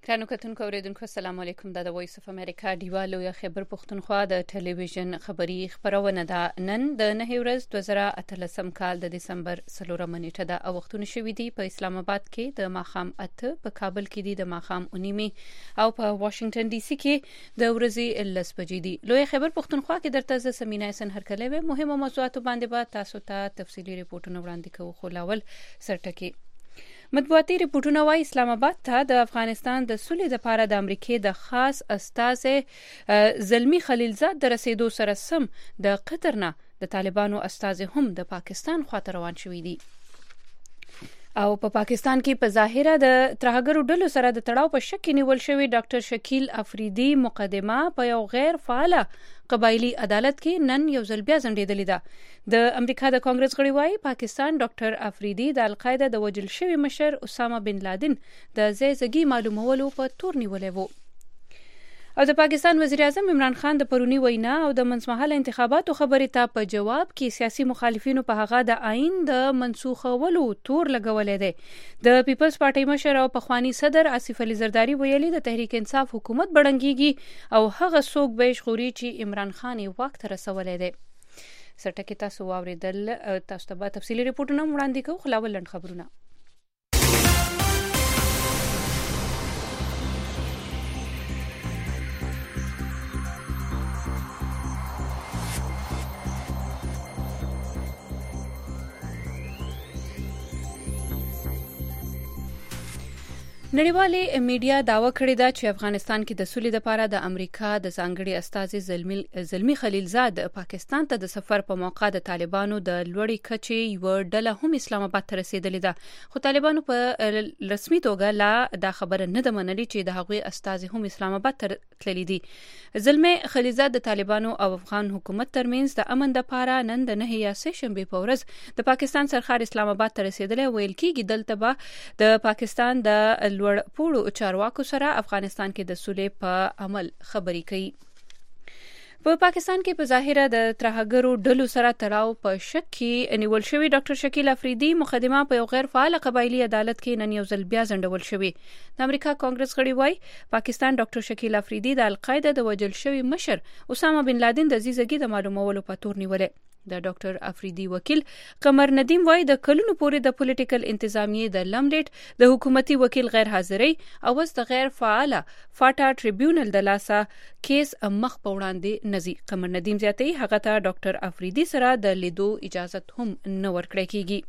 ګرانو کتونکو اوریدونکو السلام علیکم. د وایس اف امریکا ډیوا لویه خبر پښتونخوا د ټلویزیون خبری خبرونه ده. نن د 9 ورځ 2013 کال د دسمبر 4 نیټه ده او وختونه شوې دي په اسلام آباد کې د ماخام 8 په کابل کې دي د ماخام 9 او په واشنگټن ډي سي کې د ورځې 10 بجې دي. لویه خبر پښتونخوا کې درته ز سمینه سن هرکلې مهمه موضوعات باندې به تاسو ته تفصیلی ریپورتونه وړاندې کوو. خو لاول سرټکی مطبوعاتي ریپورتونه وايي اسلام آباد ته د افغانستان د سولې لپاره د امریکای د خاص استازي زلمی خلیلزاد د رسیدو سره سم د قطر نه د طالبانو استازي هم د پاکستان خواته روان شوي دي. او په پاکستان کې په ظاهره د ترهګرو ډلو سره د تړاو په شک کې نیول شوی ډاکټر شکیل افریدي مقدمه په یو غیر فعال قبایلی عدالت کې نن یو ځل بیا ځنډېدلې ده. د امریکا د کانګرس غړي وايي پاکستان ډاکټر افریدي د القاعده د وژل شوی مشر اسامه بن لادن د زیږی معلومولو په تور نیولې وو. او د پاکستان وزیر اعظم عمران خان د پرونی وینا او د منځمهاله انتخاباتو خبرې ته په جواب کې سیاسي مخالفینو په هغه د آئین د منسوخولو تور لګولې ده. د پیپلز پارټي مشر او پخوانی صدر آصف علي زرداری ویلي د تحریک انصاف حکومت بړنګيږي او هغه څوک به شغوري چې عمران خان یې وخت رسولې ده. سرټکی تاسو واوریدل. تاسو ته تفصیلی ریپورتونه وړاندې کوو. خلاول لند خبرونه. نړیوالي میډیا داوا کړې ده چې افغانستان کې د سولې لپاره د امریکا د ځانګړي استازي زلمی خلیلزاد پاکستان ته د سفر په موقع د طالبانو د لوړې کچې یو ډله هم اسلام آباد ته رسیدلې ده. خو طالبانو په رسمي توګه لا دا خبره نه ده منلې چې د هغوی استازي هم اسلام آباد ته تللي دي. زلمی خلیلزاد د طالبانو او افغان حکومت ترمنځ د امن لپاره نن د 9 یا 3 شنبه په ورځ د پاکستان سرخار اسلام آباد ته رسیدلې. ویل کېږي دلته به د پاکستان د لوړ پوړو چارواکو سره افغانستان کې د سولې په عمل خبرې کوي. په پاکستان کې په ظاهره د ترهګرو ډلو سره تړاو په شک کې نیول شوی ډاکټر شکیل افریدي مقدمه په یو غیر فعال قبایلی عدالت کې نن یو ځل بیا ځنډول شوی. د امریکا کانګرس غړي وايي پاکستان ډاکټر شکیل افریدي د القاعده د وژل شوی مشر اسامه بن لادن د زیږی د معلومولو په تور نیولې. د ډاکټر افریدي وکیل قمر ندیم وايي د کلونو پورې د پولیټیکل انتظامیه د لملیټ د حکومتي وکیل غیر حاضرۍ او د غیر فعال فاټا ټریبیونل د لاسه کیس مخ په وړاندې نزي. قمر ندیم زیاتوي هغه ته ډاکټر افریدي سره د لیدو اجازه هم نه ورکړل کیږي.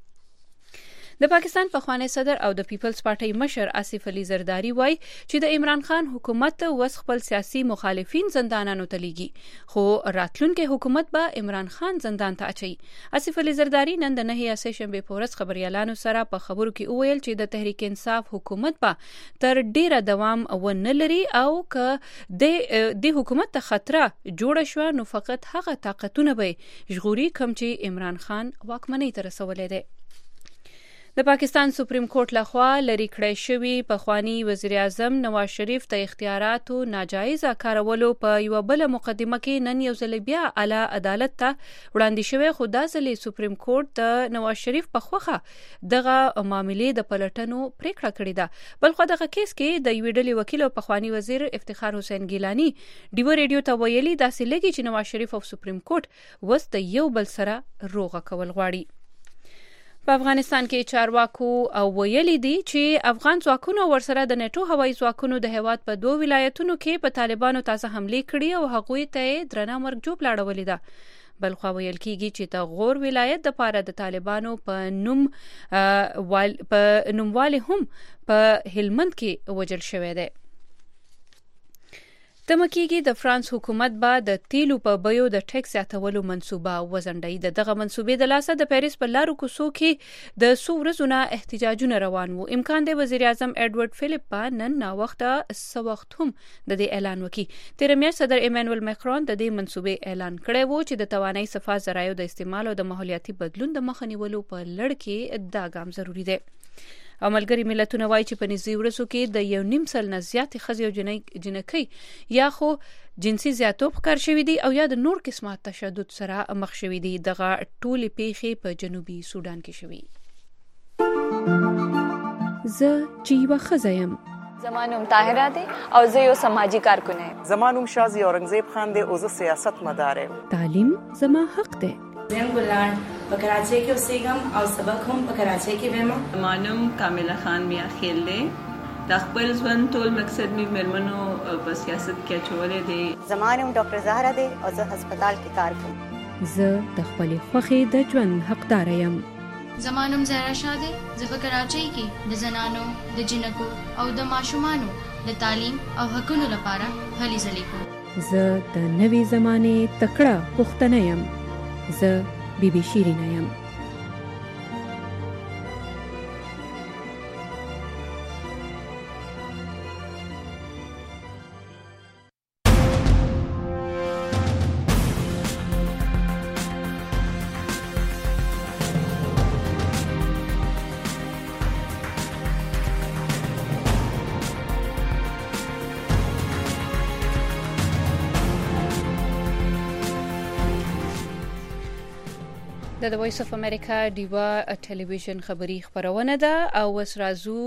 د پاکستان پخوانی صدر او د پیپلز پارټي مشر آصف علي زرداری وايي چې د عمران خان حکومت وس خپل سیاسي مخالفین زندانانو ته لیږي خو راتلونکي حکومت به عمران خان زندان ته اچي. آصف علي زرداری نن د 9 یا 3 شنبه په ورځ خبريالانو سره په خبرو کې وویل چې د تحریک انصاف حکومت به تر ډیره دوام ونه لري او که د حکومت ته خطر جوړ شو نو فقط هغه طاقتونه به ژغوري کوم چې عمران خان واکمنۍ ته رسولې ده. د پاکستان سپریم کورټ لخوا لری کړی شوی پخوانی وزیر اعظم نواز شریف ته اختیاراتو ناجایز کارولو په یو بل مقدمه کې نن یو ځل بیا اعلی عدالت ته وړاندې شوی. خو دا ځلې سپریم کورټ د نواز شریف په خوخه دغه معاملې د پلټنو پریکړه کړې ده. بلخو دغه کیس کې د یو ډلې وکیل او پخوانی وزیر افتخار حسین ګیلانی ډیو ریډیو ته ویلي داسې لګي چې نواز شریف او سپریم کورټ وس د یو بل سره روغه کول غواړي. په افغانستان کې چارواکو او ویلي دي چې افغان ځواکونو ورسره د نیټو هوایي ځواکونو د هیواد په 2 ولایتونو کې په طالبانو تازه حملې کړې او هغوی ته درنه مرګ جوړ لاړولې ده. بلخو ویل کېږي چې د غور ولایت د پاره د طالبانو په نوموالي هم په هلمند کې وژل شوی دی. تمکیږي د فرانس حکومت به د تیلو په بیو د ټیکس زیاتولو منصوبه وزنډي. دغه منصوبې د لاسه د پیریس په لارو کوڅو کې د څو ورځو نه احتجاجونه روان وو. امکان دی وزیر اعظم ایډورډ فلیپ په نن نا وخت هم د دې اعلان وکړي. تیر میاشت صدر ایمانوئل ماکرون د دې منصوبې اعلان کړی وو چې د توانایي صفا ذرایعو د استعمال او د ماحولیاتي بدلون د مخه نیولو په لړ کې دا ګام ضروری دی. او ملګری ملتونه وایي چې په نږدې ورځو کې د 1.5 سل نه زیاتې ښځې او جنکۍ یا خو جنسي زیاتوب ښکار شوي دي او یا د نور قسمه تشدد سره مخ شوي دي. دغه ټولې پیښې په جنوبي سودان کې شوي. زه چې یوه ښځه یم زمانم طاهره دی او زه یو سماجی کارکونه یم. زمانم شازی اورنګزیب خان دی او زه سیاست مدار یم. تعلیم زما حق دی. زم ګلان په کراچۍ کې اوسېږم او سبق هم په کراچۍ کې وایم. زمانم کامله خان میا خیل دی. د خپل ژوند ټول مقصد می مرمنو په سیاست کې چولې دی. زمانم ډاکټر زهرا دی او زه هسپتال کې کار کوم. زه د خپل خوخي د ژوند حقدار یم. زمانم زهرا شاه دی. زه په کراچۍ کې د زنانو د جنکو او د ماشومانو د تعلیم او حقوقو لپاره هلې ځلې کوم. زه د نوې زمانه تکړه پښتنه یم. زه بیبي شیرینه یم. د وایس اف امریکا دیوا ټلویزیون خبری خبرونه ده او وس رازو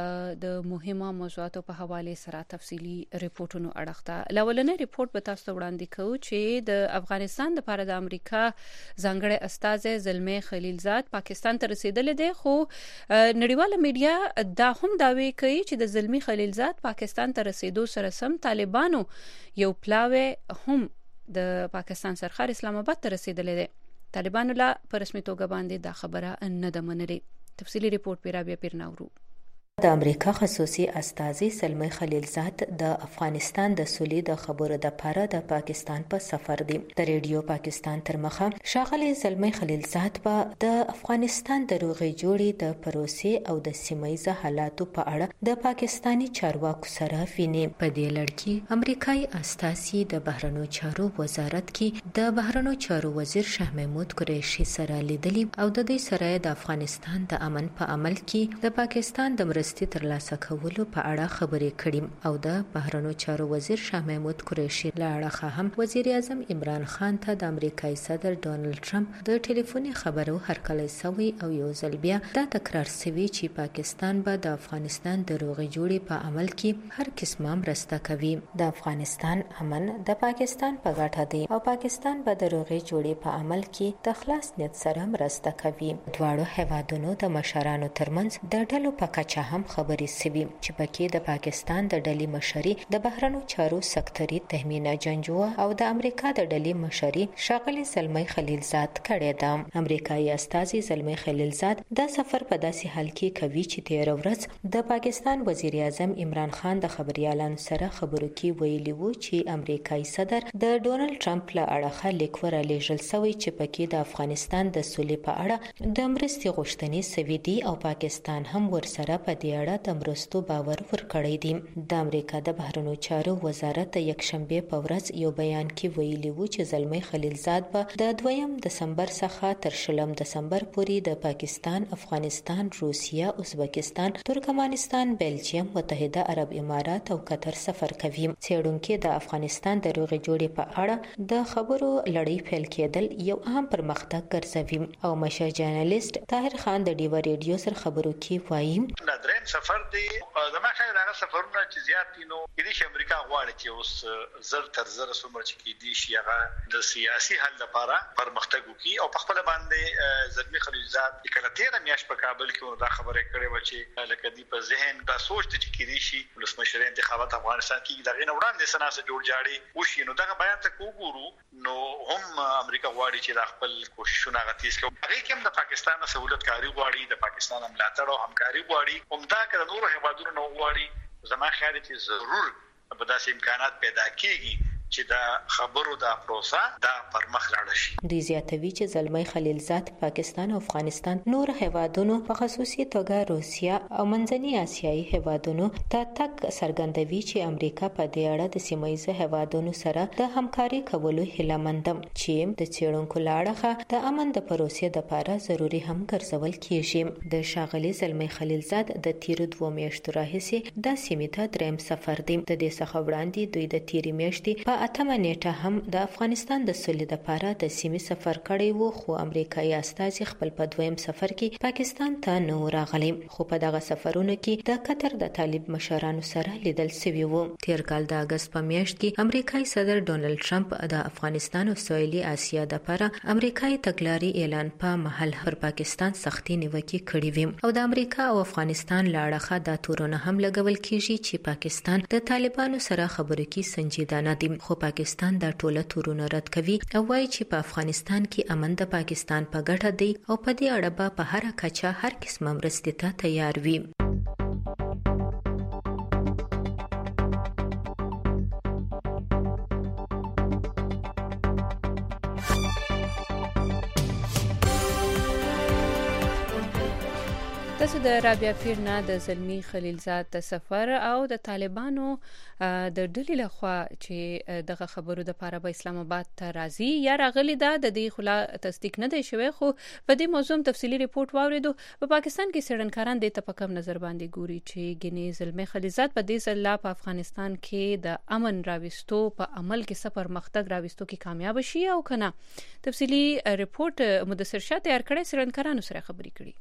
د مهمه موضوعاتو په حواله سره تفصیلی ریپورتونو اړخته. لولنې ریپورت به تاسو وړاندې کوو چې د افغانستان د لپاره د امریکا ځانګړي استاذ زلمي خلیلزاد پاکستان ته رسیدل دي، خو نړیواله میډیا دا هم داوی کوي چې د زلمي خلیلزاد پاکستان ته رسیدو سره سم طالبانو یو پلاوی هم د پاکستان سرخار اسلام آباد ته رسیدل دي. طالبانو لا په رسمي توګه باندې دا خبره نه ده منلې. تفصیلی ریپورت پیرا بیا پیرناورو. د امریکا خصوصي استازي زلمي خلیلزاد د افغانستان د سولې د خبرو د لپاره د پاکستان په سفر دی. د ریډیو پاکستان تر مخه ښاغلي زلمي خلیلزاد په د افغانستان د روغې جوړې د پروسې او د سیمایي حالاتو په اړه د پاکستانی چارواکو سره ویني. په دې لړ کې امریکایي استازي د بهرنیو چارو وزارت کې د بهرنیو چارو وزیر شاه محمود قریشي سره لیدلي او د دې سره د افغانستان د امن په عمل کې د پاکستان د ترلاسه کولو په اړه خبرې کړې او د بهرنیو چارو وزیر شاه محمود قریشي له اړخه هم وزیر اعظم عمران خان ته د امریکایي صدر ډونالد ټرمپ د ټلیفوني خبرو هرکلی سوی او یو ځل بیا دا تکرار سوي چې پاکستان به د افغانستان د روغې جوړې په عمل کې هر قسمه مرسته کوي. د افغانستان امن د پاکستان په ګټه دی او پاکستان به د روغې جوړې په عمل کې د خلاص نیت سره مرسته کوي. دواړو هیوادونو د مشرانو ترمنځ د ډلو په کچه هم خبرې سوي چې پکې د پاکستان د ډلې مشري د بهرنیو چارو سکتري تهمینه جنجوه او د امریکا د ډلې مشري ښاغلي زلمي خلیلزاد کړی ده. امریکایي استازي زلمي خلیلزاد دا سفر په داسې حال کې کوي چې تیر ورځ د پاکستان وزیر اعظم عمران خان د خبريالانو سره خبرو کې ویلي وو چې امریکایي صدر د ډونالد ټرمپ له اړخه لیک ورلېږل شوی چې پکې د افغانستان د سولې په اړه د مرستې غوښتنې سوي دي او پاکستان هم ورسره په دې اړه د مرستو باور ورکړی دی. د امریکا د بهرنیو چارو وزارت د یکشنبه په ورځ یو بیان کې ویلي وو چې زلمي خلیلزاد به د 2 دسمبر څخه تر 20 دسمبر پورې د پاکستان، افغانستان، روسیه، ازبکستان، ترکمنستان، بلجیم، متحده عرب امارات او قطر سفر کوي. څېړونکو د افغانستان د روغې جوړې په اړه د خبرو لړۍ پیل کېدل یو اهم پرمختګ ګرځوي او مشر جرنالیست طاهر خان د ډیوا ریډیو سره خبرو کې وایي دریم سفر دی زما خیال هغه سفرونه چې زیات دي نو کېدای شي امریکا غواړي چې اوس زر تر زر څومره چې کېدای شي هغه د سیاسي حل لپاره پرمختګ وکړي او په خپل باندې زلمي خلیلزاد کله 13 میاشت په کابل کې دا خبره کړې و چې لکه دی په ذهن دا سوچ چې کېدای شي ولسمشر انتخابات افغانستان کې دغه نه وړاندې سناسه جوړ جاړي وشي نو دا بیان ته وګورو نو هم امریکا غواړي چې د خپل کوششونه غتیس کوي. هغه کوم د پاکستان سہولت کاری غواړي، د پاکستان ملاتړ او همکاري غواړي، همدا کله نور هیوادونو نو غواړي. زما خیال دی ضرور په داسې امکانات پیدا کیږي چې دا خبرو دا پروسه دا پر مخ لاړ شي. دوی زیاتوي چې زلمي خلیلزاد پاکستان او افغانستان نور هیوادونو په خصوصي توګه روسیا او منځنی آسیایي هیوادونو ته تک څرګندوي چې امریکا په دې اړه د سیمایي هیوادونو سره د همکاري کولو هیله مندم چې د څېړونکو لاړه د امن د پروسې لپاره ضروری هم ګرځول کیږي. د ښاغلي زلمي خلیلزاد د تیر 2 میاشتو راهیسې د سیمې ته دریم سفر دی. د دې څخه وړاندې دوی د تیر میاشتې په په 8 نیټه هم د افغانستان د سولې لپاره د سیمې سفر کړی وو، خو امریکایي استازي خپل په دویم سفر کې پاکستان ته نه راغلي. خو په دغه سفرونو کې د قطر د طالب مشرانو سره لیدل شوي وو. تیر کال د اگست په میاشت کې امریکایي صدر ډونالد ټرمپ د افغانستان او سویلي اسیا لپاره امریکایي تګلاري اعلان په محل پر پاکستان سختي نیوکه کړې وي او د امریکا او افغانستان لاړه د تورونه هم لګول کیږي چې پاکستان د طالبانو سره خبرو کې سنجیدانه دي. خو پاکستان دا ټوله تورونه رد کوي او وایي چې په افغانستان کې امن د پاکستان په ګټه دی او په دې اړه به په هر کچه هر قسمه مرستې ته تیار وي. تاسو د رابعه پیرنا د زلمی خلیلزاد د سفر او د طالبانو د ډلې لخوا چې دغه خبرو د لپاره به اسلام آباد ته راځي یا راغلي ده د دې خلا تصدیق نه دی شوی، خو په دې موضوع تفصیلی ریپورت واوریدو. په پاکستان کې څېړنکاران د ته په کم نظر باندې ګوري چې ګنې زلمی خلیلزاد په دې ځل په افغانستان کې د امن راوستو په عمل کې سفر مختګ راوستو کې کامیاب شي او کنه. تفصیلی ریپورت مدثر شاه تیار کړی، څېړنکارانو سره خبرې کړي.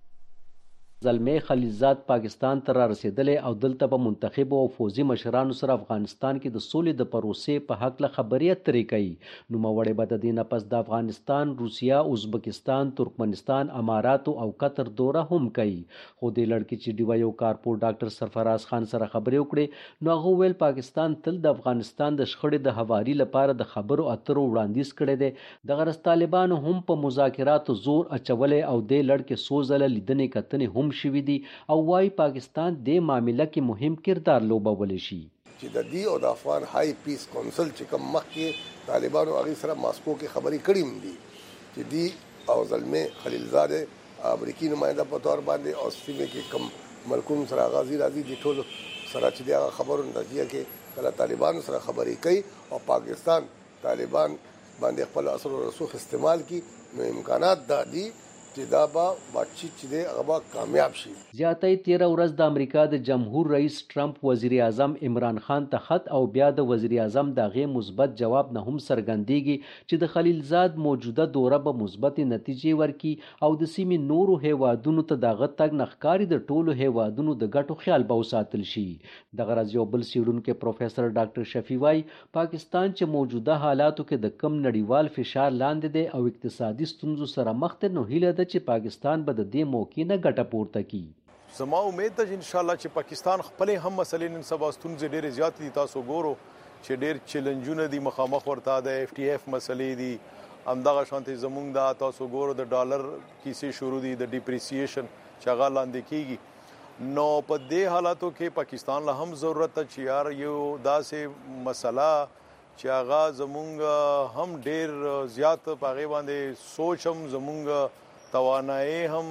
زلمی خلیلزاد پاکستان ته را رسیدلې او دلته په منتخب او فوزي مشرانو سره افغانستان کې د سولې د پروسې په حق له خبرې اترې کوي. نو موړې به د دې نه پس د افغانستان، روسیا، ازبکستان، ترکمنستان، امارات او قطر دوره هم کوي. خو د لړکی چې ډیوه یو کارپور ډاکټر سرفراز خان سره خبرې وکړې، نو هغه ویل پاکستان تل د افغانستان د شخړې د هواري لپاره د خبرو اترو وړاندیز کړی دی. د غرض طالبانو هم په مذاکراتو زور اچولې او د لړکی سوزله لیدنې کتنې هم شوي دي او وايي پاکستان د معاملې کې مهم کردار لوبولی شي. چې د دې او د افغان های پیس کونسل چې کوم مخکې طالبانو هغې سره ماسکو کې خبرې کړې هم دي چې دی او زلمی خلیلزاد امریکي نماینده په طور باندې او سیمې کې کوم ملکونو سره غازي راځي دي ټول سره چې د هغه خبرو نتیجه کې کله طالبانو سره خبرې کوي او پاکستان طالبان باندې خپل اثر او رسوخ استعمال کی، نو امکانات دا دي چې دا به بچی چې دی هغه کامیاب شي. زیاتې 13 ورځ د امریکا د جمهور رئیس ټرمپ وزیر اعظم عمران خان ته خط او بیا د وزیر اعظم دغه مثبت جواب نه هم څرګندېږي چې د خلیلزاد موجوده دوره به مثبت نتیجې ورکړي او د سیمې نورو هیوادونو ته دغه تګ نخکاری د ټولو هیوادونو د ګټو خیال به وساتل شي. د غرض یو بل سیډونکو پروفیسور ډاکټر شفیع وايي پاکستان چې موجوده حالاتو کې د کم نړیوال فشار لاندې دی او اقتصادي ستونزو سره مخ ته، نو هیله چې پاکستان به د دې موقع نه ګټه پورته کړي. زما امید ده چې ان شاء الله چې پاکستان خپل هم مسلې نن سبا ستونزې ډېرې زیات دي. تاسو ګورو چې ډېر چیلنجونه دي مخامخ ورته د اف ټي اف مسلې دي، همدغه شانتي زمونږ دا تاسو ګورو د ډالر کیسې شروع دي، د ډیپریسیشن چې هغه لاندې کیږي. نو په دې حالاتو کې پاکستان له هم ضرورت ده چې یار یو داسې مسله چې هغه زمونږ هم ډېر زیات په هغې باندې سوچ هم زمونږ توانایي هم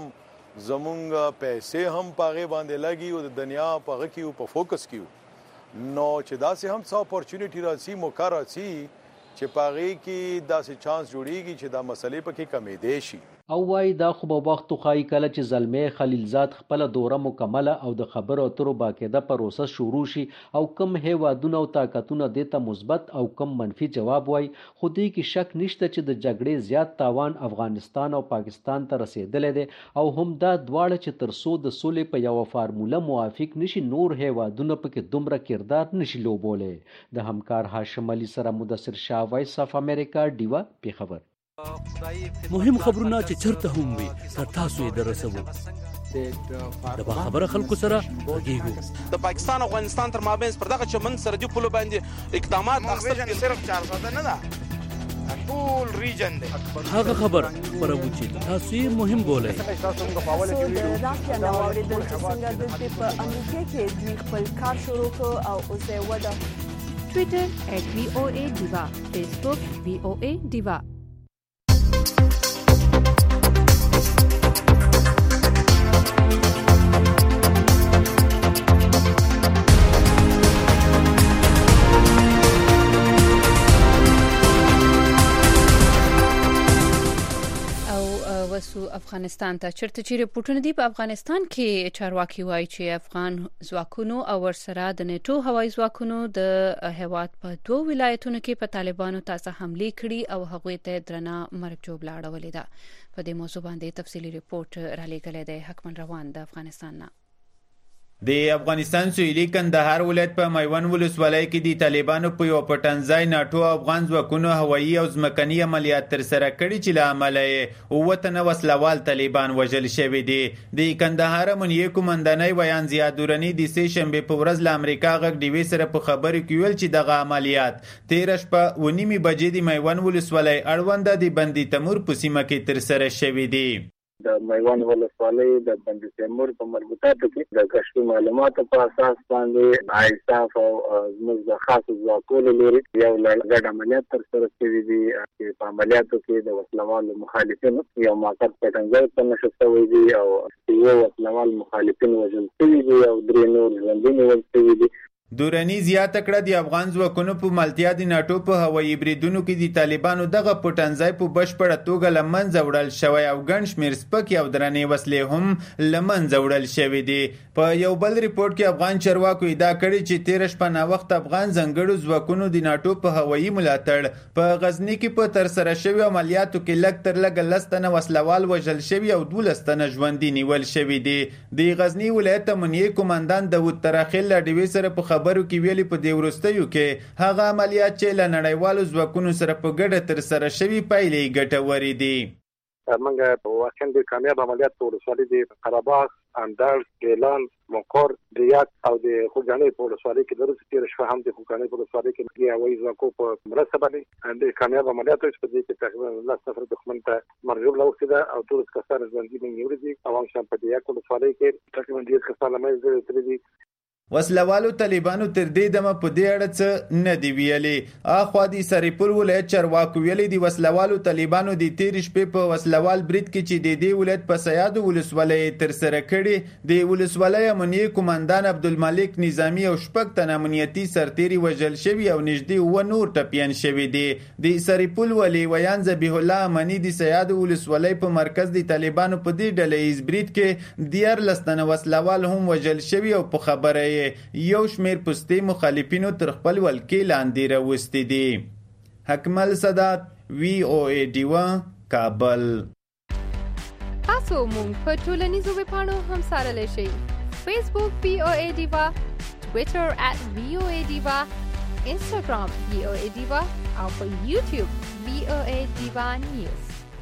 زمونږ پیسې هم په هغې باندې لګي او د دنیا په هغه کې په فوکس کیو، نو چې داسې هم څه اپورچونیټي راځي، موقع راځي چې په هغې کې داسې چانس جوړیږي چې دا مسلې پکې کمېدی شي. او وايي دا خو به وخت وښایي کله چې زلمی خلیلزاد خپله دوره مکمله او د خبرو اترو باقاعده پروسس شروع شي او کم هیوادونه او طاقتونه دې ته مثبت او کم منفي جواب وایي. خو دې کې شک نشته چې د جګړې زیات تاوان افغانستان او پاکستان ته رسېدلی دی او هم دا دواړه چې تر څو د سولې په یوه فارموله موافق نشي، نور هیوادونه پکې دومره کردار نشي لوبولی. د همکار هاشم علي سره مدثر شاه، وایس اف امریکا، ډیوه، پیښور. مهم خبرونه چې چرته هم وي تر تاسو یې درسوو. د باخبره خلکو سره غږیږو. د پاکستان او افغانستان تر مابین پر دغه چمن سرحدي پولو باندې اقدامات اخیستل کېږي. صرف 400 نه ده، ټول ریجن دی. هغه خبر خبرو چې تاسو یې مهم بولئ. د رافیا نو اوریدل چې څنګه د په امریکا کې دوی خپل کار شروع کړ او اوس یې وده. ټویټر @VOA_Diva، فیسبوک VOA Diva. افغانستان ته چرته چې ریپورتونه دي په افغانستان کې چارواکي وایي چې افغان ځواکونو او ورسره د نیټو هوایي ځواکونو د هیواد په 2 ولایتونو کې په طالبانو تازه حمله کړې او هغوی ته درنه مرګ جوړه اړولې ده. په دې موضوع باندې تفصیلی ریپورت را لېږلی دی حکمن روان د افغانستان نه. د افغانستان سویلي کندهار ولایت په میوند ولسوالۍ کې د طالبانو په یو پټنځای ناټو افغان ځواکونو هوایي او ځمکني عملیات ترسره کړي چې له امله یې 7 تنه وسلوال طالبان وژل شوي دي. د کندهار امنیې قومندانۍ ویان ضیاء درني د سې شنبې په ورځ له امریکا غږ ډیوې سره په خبرو کې ویل چې دغه عملیات 13 شپه 9 بجې د میوند ولسوالۍ اړونده د بندي تیمور په سیمه کې ترسره شوي دي. د میوند ولسوالۍ د بندي تیمور په مربوطاتو کې د کشفي معلوماتو په اساس باندې آیساف او زموږ د خاصو ځواکونو لوري یو ګډ عملیات ترسره شوي دي چې په عملیاتو کې د وسلوالو مخالفینو یو موقت پټنځای ته نشو شوی دي او یو وسلوال مخالفین وژل شوي دي او 3 نور ژوندي نیول شوي دي. دورانی زیاته کړه د افغان ځواکونو په ملتیا د ناټو په هوایي بریدونو کې د طالبانو دغه پټنځای په بشپړه توګه له منځه وړل شوی او ګڼ شمېر سپکې او درنې وسلې هم له منځه وړل شوي دي. په یو بل ریپورټ کې افغان چارواکو ادعا کړې چې 13 شپه ناوخته افغان ځانګړو ځواکونو د ناټو په هوایي ملاتړ په غزني کې په ترسره شوي عملیاتو کې لږ تر لږه 10 تنه وسلوال وژل شوي او 12 تنه ژوندي نیول شوي دي. د غزني ولایت امنیې قومندان داود تراخیل له ډیوې سره په خبرو کې ویلي په دې وروستیو کې هغه عملیات چې له نړیوالو ځواکونو سره په ګډه ترسره شوي پایلې ګټورې دي. موږ واقعا د کامیاب عملیات په ولسوالۍ د قرهباغ، اندړ، ګیلان، مقر، ریاض او د خوږانۍ په ولسوالۍ کې د 13 شپه هم د خوږانۍ په ولسوالۍ کې د هوایي ځواکو په مرسته باندې د کامیاب عملیاتو په دې کې تقریبا 10 نفر دښمن ته مرګ ورکړی ده او 12 کسان ژوندي نیولي دي او هم په دې ولسوالۍ کې تقریبا 10 کسان له منځه وتلي دي. وسلوالو طالبانو تر دې دمه په دې اړه څه نه دی ویلي. اخوا د سرپور ولایت چارواکو ویلي د وسلوالو طالبانو د 13 شپې په وسلوال برید کې چې د دې ولایت په سیادو ولسوالۍ ترسره کړي د ولسوالۍ امنیې قومندان عبدالملک نظامی او شپږ تنه امنیتي سرتیري وژل شوي او نږدې 9 نور ټپیان شوي دي. د سرپور ولي ویان ذبیح الله امنی د سیادو ولسوالۍ په مرکز د طالبانو په دې ډلهیز برید کې 14 تنه وسلوال هم وژل شوي او په خبره یو شمیر پستی مخالفینو تر خپل ولکې لاندې راوستي دي. حکمل سادات VOA ډیوا کابل. تاسو مونږ په ټولنیزو ویبپاڼو هم سره شئ. فیسبوک VOA ډیوا، ټویټر @VOA ډیوا، انسټاګرام VOA ډیوا او په یوټیوب VOA ډیوا نیوز.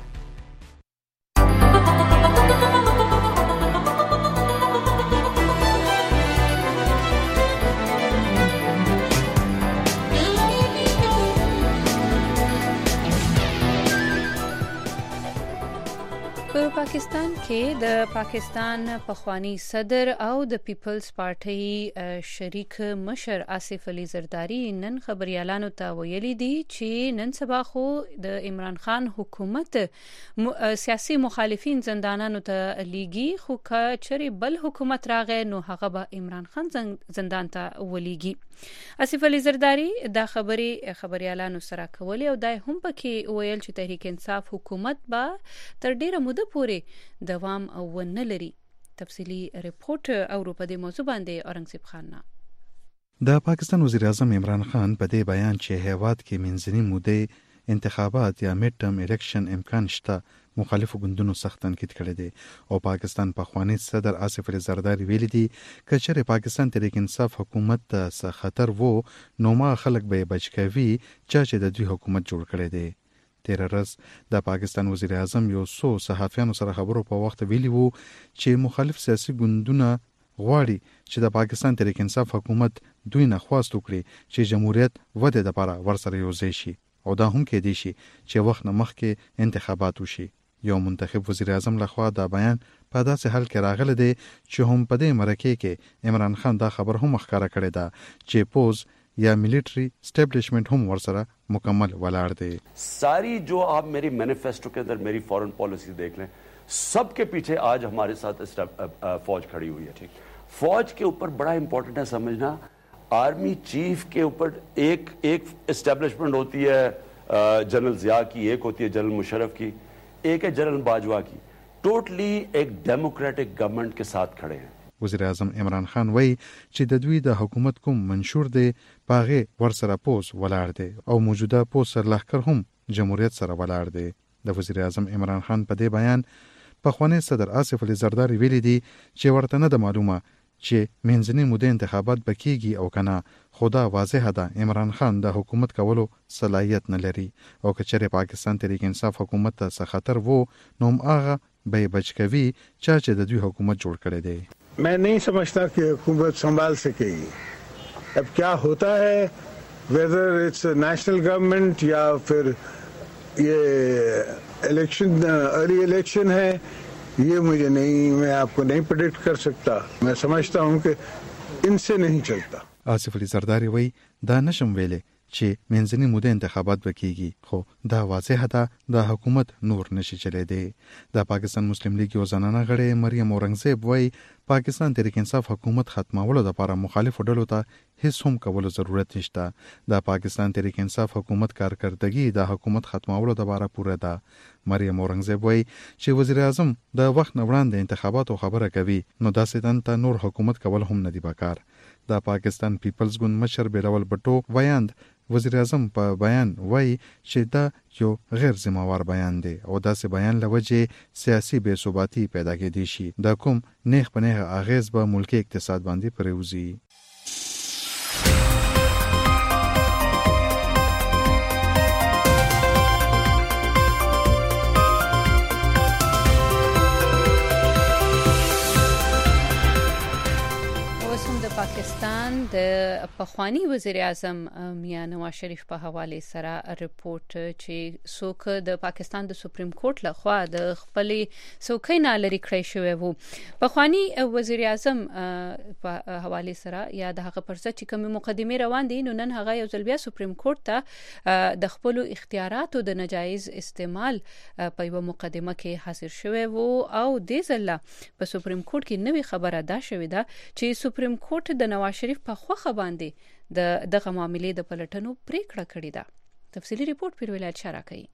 په پاکستان کې د پاکستان پخوانی صدر او د پیپلز پارټي شریک مشر آصف علي زرداری نن خبريالانو ته ویلي دي چې نن سبا خو د عمران خان حکومت سیاسي مخالفین زندانانو ته لیږي، خو که چېرې بل حکومت راغی نو هغه به عمران خان زندان ته ولېږي. آصف علي زرداری دا خبريالانو سره کولې او دای هم پکې ویل چې تحریک انصاف حکومت به تر ډیره موده پورې دوام او نه لري. تفصیلی ریپورت او په دې موضوع باندې اورنګزیب خان نه. د پاکستان وزیر اعظم عمران خان په دې بیان چې هیواد کې منځنۍ مودې انتخابات یا میډ ټرم الیکشن امکان شته مخالفو ګوندونو سخت تنقید کړی دی او پاکستان پخوانی صدر آصف علي زرداری ویلي دي که چېرې پاکستان تحریک انصاف حکومت ته څه خطر وو نو ما خلک به بچ کوي چې د دوی حکومت جوړ کړی دی. تیر ورځ د پاکستان وزیر اعظم یو څو صحافیانو سره خبرو په وخت ویلي وو چې مخالف سیاسي ګوندونه غواړي چې د پاکستان تحریک انصاف حکومت دوی نه خواست وکړي چې جمهوریت وده لپاره ورسره یوځای شي او دا هم کېدای شي چې وخت نه مخکې انتخابات وشي. یو منتخب وزیر اعظم لخوا دا بیان په داسې حال کې راغلی دی چې هم په دې مرکه کې عمران خان دا خبر هم ښکاره کړی ده چې پوز یا ملٹری اسٹیبلشمنٹ هم ورسره مکمل ولاړ دی. ساری جو آپ میری مینیفیسٹو کے اندر میری فورن پالیسی دیکھ لیں، سب کے پیچھے آج ہمارے ساتھ فوج کھڑی ہوئی ہے. ٹھیک، فوج کے اوپر بڑا امپورٹنٹ ہے سمجھنا. آرمی چیف کے اوپر ایک اسٹیبلشمنٹ ہوتی ہے جنرل ضیاء کی، ایک ہوتی ہے جنرل مشرف کی، ایک ہے جنرل باجوہ کی. Totally एक democratic government के साथ खड़े हैं। وزیر اعظم عمران خان وایي چې د دوی د حکومت کوم منشور دی پاغه ورسره پوس ولاړ دی او موجوده پوس سرلښکر هم جمهوریت سره ولاړ دی. د وزیر اعظم عمران خان په دې بیان پخوانی صدر آصف علي زرداری ویلي دي چې ورته نه د معلومه چې منځنی موده انتخابات بکیږي او کنه، خدا واضح ده عمران خان د حکومت کولو صلاحیت نه لري او کچره پاکستان تحریک انصاف حکومت ته څه خطر وو نو هغه به بچکوي چې د دوی حکومت جوړ کړي دی. मैं नहीं समझता कि हुकूमत संभाल सकेगी. अब क्या होता है, वेदर इट्स नेशनल गवर्नमेंट या फिर ये इलेक्शन अर्ली इलेक्शन है, ये मुझे नहीं, मैं आपको नहीं प्रेडिक्ट कर सकता. मैं समझता हूँ कि इनसे नहीं चलता. آصف علي زرداری وایي دا نشم ویلې چې منځنی موده انتخابات بکیږي، خو دا واضح ده د حکومت نور نشي چلیدي. د پاکستان مسلم لیگ یو زنانه غړې مریم اورنګزیب وایي پاکستان تحریک انصاف حکومت ختمولو لپاره مخالفو ډلو ته هیڅ هم کولو ضرورت نشته. د پاکستان تحریک انصاف حکومت کارکردګي د حکومت ختمولو لپاره پوره ده. مریم اورنګزیب وایي چې وزیر اعظم د وخت نه وړاندې انتخاباتو خبره کوي نو داسې دنده نور حکومت کول هم نه دی پکار. د پاکستان پیپلز ګوند مشر بلاول بټو وایاند وزیر اعظم په بیان وایي چې دا یو غیر ذمہوار بیان دی او داسې بیان لوجه سیاسي بې ثباتی پیدا کېدی شي. د کوم نیغ په نیغ اغیز به ملکی اقتصاد باندې پریوزي. پاکستان د پخوانی وزیر اعظم میاں نواز شریف په حواله سره ریپورت چې څوک د پاکستان د سپریم کورټ لخوا د خپلې څوکۍ نه لري کړی شوی وو. پخوانی وزیر اعظم په حواله سره یا د هغه پرڅ چې کوم مقدمه روان دي نو نن هغه یو ځل بیا سپریم کورټ ته د خپل اختیاراتو د ناجایز استعمال په یو مقدمه کې حاضر شوی وو او د ځل په سپریم کورټ کې نوې خبره ده شوې ده چې سپریم کورټ د نواز شریف په خوخه باندې دغه معاملې د پلټنو پریکړه کړې ده. تفصیلی ریپورت پر ولایت شارع کوي.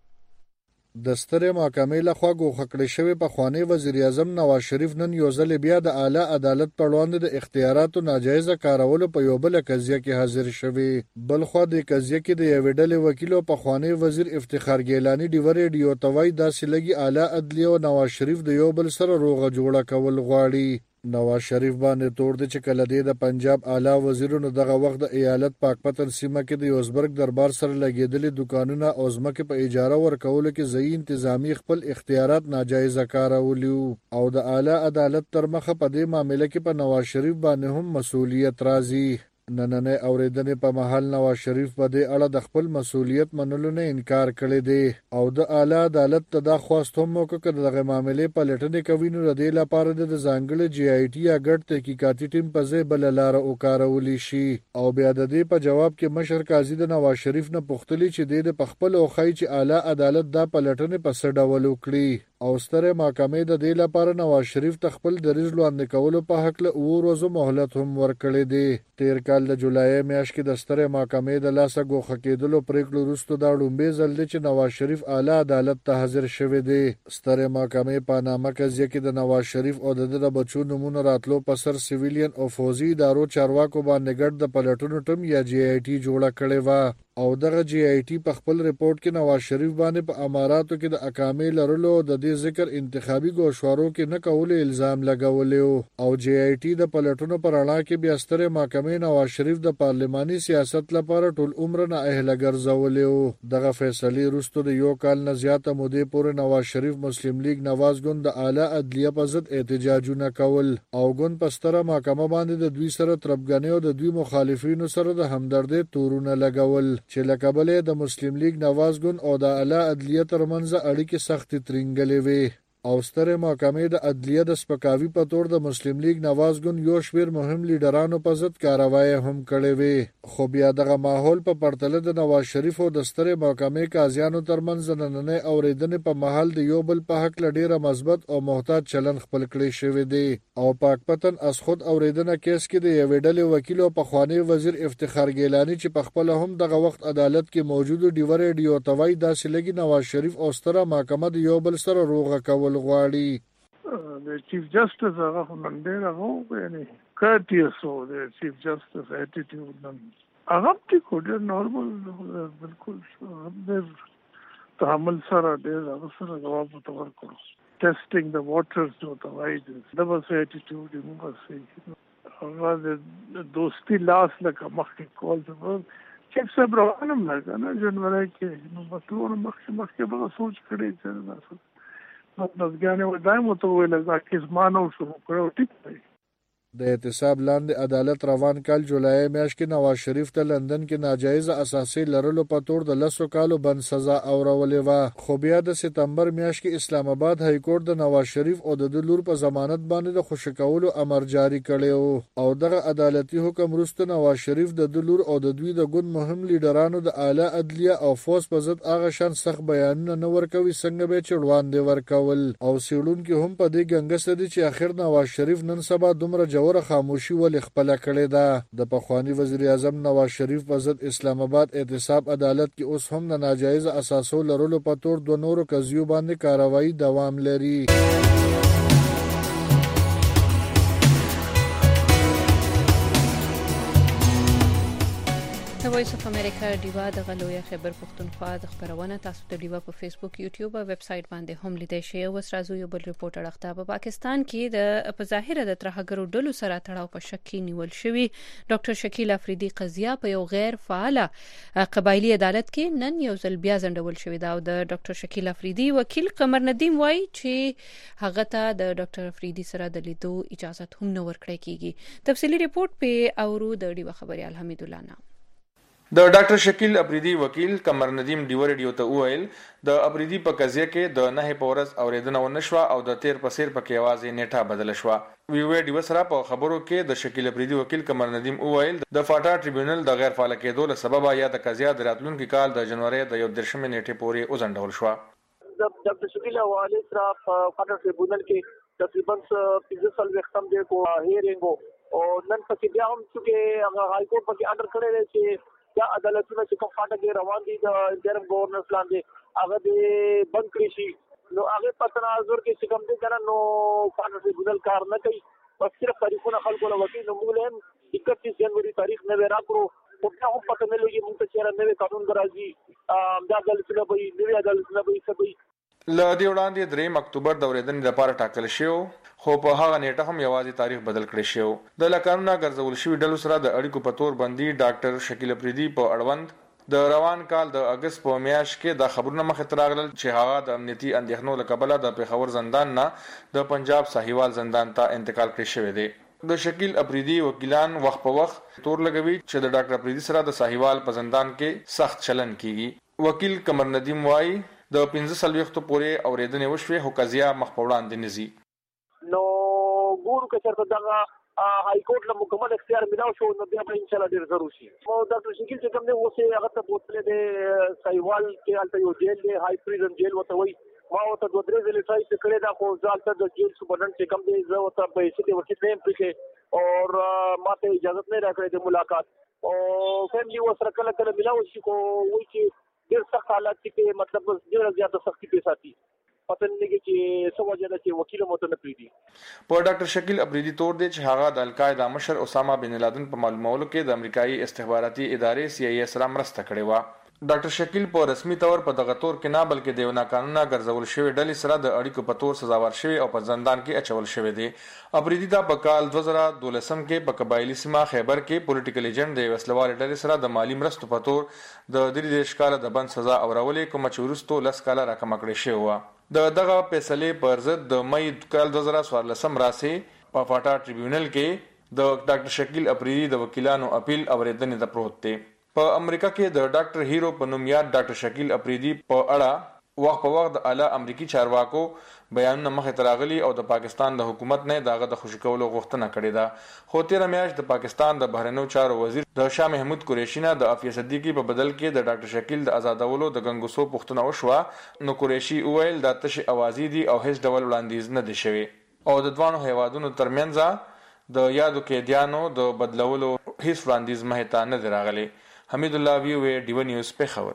د سترې محکمې لخوا ګوښه کړی شوی پخوانی وزیر اعظم نواز شریف نن یو ځل بیا د اعلی عدالت په وړاندې د اختیاراتو ناجایزه کارولو په یو بل قضیه کې حاضر شوی. بلخو د قضیه کې د یو ډلې وکیل او پخوانی وزیر افتخار ګیلانی ډیور ریډیو توای داسې لګي اعلی عدلیه او نواز شریف د یو بل سره روغه جوړه کول غواړي. نواز شریف باندې تور د چې کله د پنجاب اعلی وزیرونو دغه وخت د ایالت پاکپتن سیمه کې د یوزبرګ دربار سره لګیدلې دکانونه او ځمکې په اجاره ورکولو کې ځای انتظامی خپل اختیارات ناجایز کارولي او د اعلی عدالت تر مخه په دې معاملې کې په نواز شریف باندې هم مسؤلیت راځي. نننې اوریدنې په محل نواز شریف په دې اړه د خپل مسؤلیت منلو نه انکار کړی دی او د اعلی عدالت ته دا خواست هم وکړ چې دغه معاملې پلټنې کوي نو د دې لپاره د ځانګړي جی آی ټي یا ګډ تحقیقاتي ټیم په ځای بل لاره وکارولی شي. او بیا د دې په جواب کې مشر قاضي د نواز شریف نه پوښتنه چې د خپل اوخی چې اعلی عدالت دا پلټنې په څه ډول وکړي او ستره محکمې د دې لپاره نواز شریف ته خپل دریځ وړاندې کولو په حق له ورځو مهلت هم ورکړی دی. تیر کال د جولای میاشت کې د ستره محکمې د لاسه ګوښه کېدلو پریکړه وروسته دا لومبي ځل دی چې نواز شریف اعلی عدالت ته حاضر شوی دی. ستره محکمې په نامه قضیه کې د نواز شریف او د بچو نمونه راتلو په سر سیویلین او فوزي ادارو چارواکو باندې ګډ د پلټونو ټیم یا جی آی ټي جوړه کړې و او دغه جی آی ټي په خپل ریپورت کې نواز شریف باندې په اماراتو کې د اقامې لرلو د دې ذکر انتخابي ګوشوارو کې نه کول الزام لګولې او جی آی ټي د پلټونو پر اړه کې بیا ستره محکمې نواز شریف د پارلماني سیاست لپاره ټول عمر نه اهل ګرځولې. دغه فیصله وروسته د یو کال نه زیاته مودې پورې نواز شریف مسلم لیگ نواز ګوند د اعلی عدلیه په ضد احتجاجونه کول او ګوند په ستره محکمه باندې د دوی سره طرفګانۍ او د دوی مخالفینو سره د همدردۍ تورونه لګول چې لکه بلې د مسلم لیگ نواز ګوند او د اعلی عدلیه ترمنځ اړیکې سختې ترینګلې وې او ستره محکمې د عدلیه د سپکاوي په تور د مسلم لیگ نواز ګوند یو شمېر مهم لیډرانو په ضد کاروایی هم کړې وې. خو بیا دغه ماحول په پرتله د نواز شریف او د ستره محکمې قاضیانو ترمنځ نننۍ اورېدنې په محل د یو بل په حق ډېره مثبت او محتاط چلن خپل کړی شوی دی او پاکپتن از خود اورېدنه کیس کې د یوې ډلې وکیل او پخوانی وزیر افتخار ګیلانی چې په خپل هم دغه وخت عدالت کې موجود ډیور ریډیو توای داسې لګي نواز شریف او ستره محکمه د یو بل سره روغه کول غواړي. the Chief Justice none there any courteous so the Chief Justice attitude none agapti could normal bilkul there tahammul sara there sara jawab tawar karo testing the waters to the wide that was attitude you must say the dosti last like a market call the world Chief Sahib roanam laga na janwara ke no batlo makke bada soch kare chal مطلب ګانې ودایم ته ویل دا کیس مانو شو کړو ټیک دی د احتساب لاندې عدالت روان کال جولای میاشت کې نواز شریف ته لندن کې ناجایز اساسي لرلو په تور د 10 کالو بند سزا اورولې و خو بیا د سپتمبر میاشت کې اسلام آباد های کورټ د نواز شریف او د لور په ضمانت باندې د خوشکولو امر جاری کړو او دغه عدالتي حکم وروسته نواز شریف د لور او د دوی د ګوند مهم لیډرانو د اعلی عدلیه او فوز په ضد هغه شان سخت بیانونه نه ورکوي څنګه به چړوان دی ورکول او سیړون کې هم په دې ګنګس دي چې اخر نواز شریف نن سبا دومره جوړه خاموشي ول خپل کړي ده د پخوانی وزیر اعظم نواز شریف په ضد اسلام آباد احتساب عدالت کې اوس هم د ناجایز اساسو لرلو په تور د نورو قضیو باندې کاروایی دوام لري وایس اف امریکا ډیوا د غلوی خبر پښتونخوا د خبرونه تاسو ته ډیوا په فیسبوک یوټیوب او ویب سټ باندې هم لیدای شئ او سرازو یو بل ریپورټر اخته په پاکستان کې د په ظاهره د ترهګرو ډلو سره تړاو په شک کې نیول شوی ډاکټر شکیل افریدي قضیه په یو غیر فعال قبایلی عدالت کې نن یو ځل بیا ځنډول شوی دا او د ډاکټر شکیل افریدي وکیل قمر ندیم وایي چې هغه ته د ډاکټر افریدي سره د لیدو اجازه هم نه ورکړی کیږي تفصیلی ریپورت په اورو د ډیوا خبريال حمید الله نام د ډاکټر شکیل افریدي وکیل قمر ندیم ډیو ریډیو ته وویل د افریدي په قضیه کې د نه پورس اوریدنه ونشوه او د تیر پسیر پکې आवाज نیټه بدل شوه وی ډیو سره په خبرو کې د شکیل افریدي وکیل قمر ندیم وویل د فاټا ټریبیونل د غیر فعال کېدو له سبب یا د قضیه د راتلونکي کال د جنوري د 13 نیټه پورې وزندول شوه د ډاکټر شکیل حواله سره په فاټا ټریبیونل کې تقریبا 15 وختم دی کو هیرینګ او نن پکې بیا هم چې هغه هاي کورټ پکې اډر کړی دی چې دا عدالتونه چې کوم فاټا کې روان دي د انټرم گورنر پلان دی هغه دې بند کړی شي نو هغه په تناظر کې چې کوم دي کنه نو فاټا ټریبیونل کار نه کوي بس صرف تاریخونه خلکو له وکیل نو موږ هم 31 جنوري تاریخ نه راکړو او بیا هم پته نه لګي موږ ته چیرې نوې قانون درازي دا عدالتونه به نوې عدالتونه به سبي ل دې وړاندې 3 اکتوبر د اورېدنې لپاره ټاکل شو خو په هغه نیټه هم یوازې تاریخ بدل کړی شو د لکانونه ګرځول شوی ډلو سره د اړیکو په تور باندې ډاکټر شکیل افریدي په اړوند د روان کال د اگست په میاشت کې د خبرونو مخ ته راغلل چې هغه د امنیتي اندېښنو له کبله د پیښور زندان نه د پنجاب ساحیوال زندان ته انتقال کړی شوی دی د شکیل افریدي وکیلان وخت په وخت تور لګوي چې د ډاکټر افریدي سره د ساحیوال په زندان کې سخت چلن کیږي وکیل قمر ندیم وایي د 15 وختو پورې اوریدنې وشوي هو قضیه مخ په وړاندې نزي نو ګورو که چېرته دغه هاي کورټ له مکمل اختیار ملاو شو نو بیا به ان شاء الله ډیر ضروري شي او ډاکټر شکیل چې کوم دی اوسه هغه ته بوتله دی سایوال کې الته یو جیل دی هاي پریزن جیل وته وای ما وته دوه درې ځلې ټرای کړی دا خو ځالته د جیل سپرډنټ چې کوم دی زه وته په هیڅ وخت نه پېښه او ماته اجازه نه راکړې د ملاقات او فیملی وسره کله کله ملاو شي کو وای چې ډیر سخت حالات کې مطلب ډیر زیاته سختي په ساتي پتن لګي چې سمجه ده چې وکیل مو ته نه پریدي په ډاکټر شکیل افریدي تور دی چې هغه د القاعده مشر اسامه بن لادن په معلومولو کې د امریکایي استخباراتي ادارې CIA سره مرسته کړې و ډاکټر شکیل په رسمي تور په دغه تور کې نه بلکې د یو قانونا ګرځول شوی ډلې سره د اړیکو په تور سزاوار شوی او په زندان کې اچول شوی دی افریدي دا په کال 2012 کې په قبایلی سیمه خیبر کې پولیټیکل ایجنټ د وسلوال ډلې سره د مالی مرستو په تور د 3 کال د بند سزا اورولې کوم چې ورستو 10 کال راکم کړی شو دغه فیصله پر ضد د مې کال 2014 راسي په فاټا ټریبیونل کې د ډاکټر شکیل افریدي د وکیلانو اپیل اوریدنې د پروت دی په امریکا کې د ډاکټر هیرو په نوم یاد ډاکټر شکیل افریدي په اړه وخت په وخت د اعلی امریکي چارواکو بیانونه مخ ته راغلي او د پاکستان د حکومت نه داغه د خوشی کولو غوښتنه کړې ده خو 13 میاشت د پاکستان د بهرنیو چارو وزیر د شاه محمود قریشی نه د عافیه صدیقی په بدل کې د ډاکټر شکیل د آزادولو د غنګوسو پښتنه وشوه نو قریشی ویل د تشه اوازې دي او هیڅ ډول وړاندیز نه دي شوی او د دوانو هیوادونو ترمنځ د یادو کېدیانو د بدلولو هیڅ وړاندیز مه ته نه راغلي حمید الله وی ډیو نیوز په خبر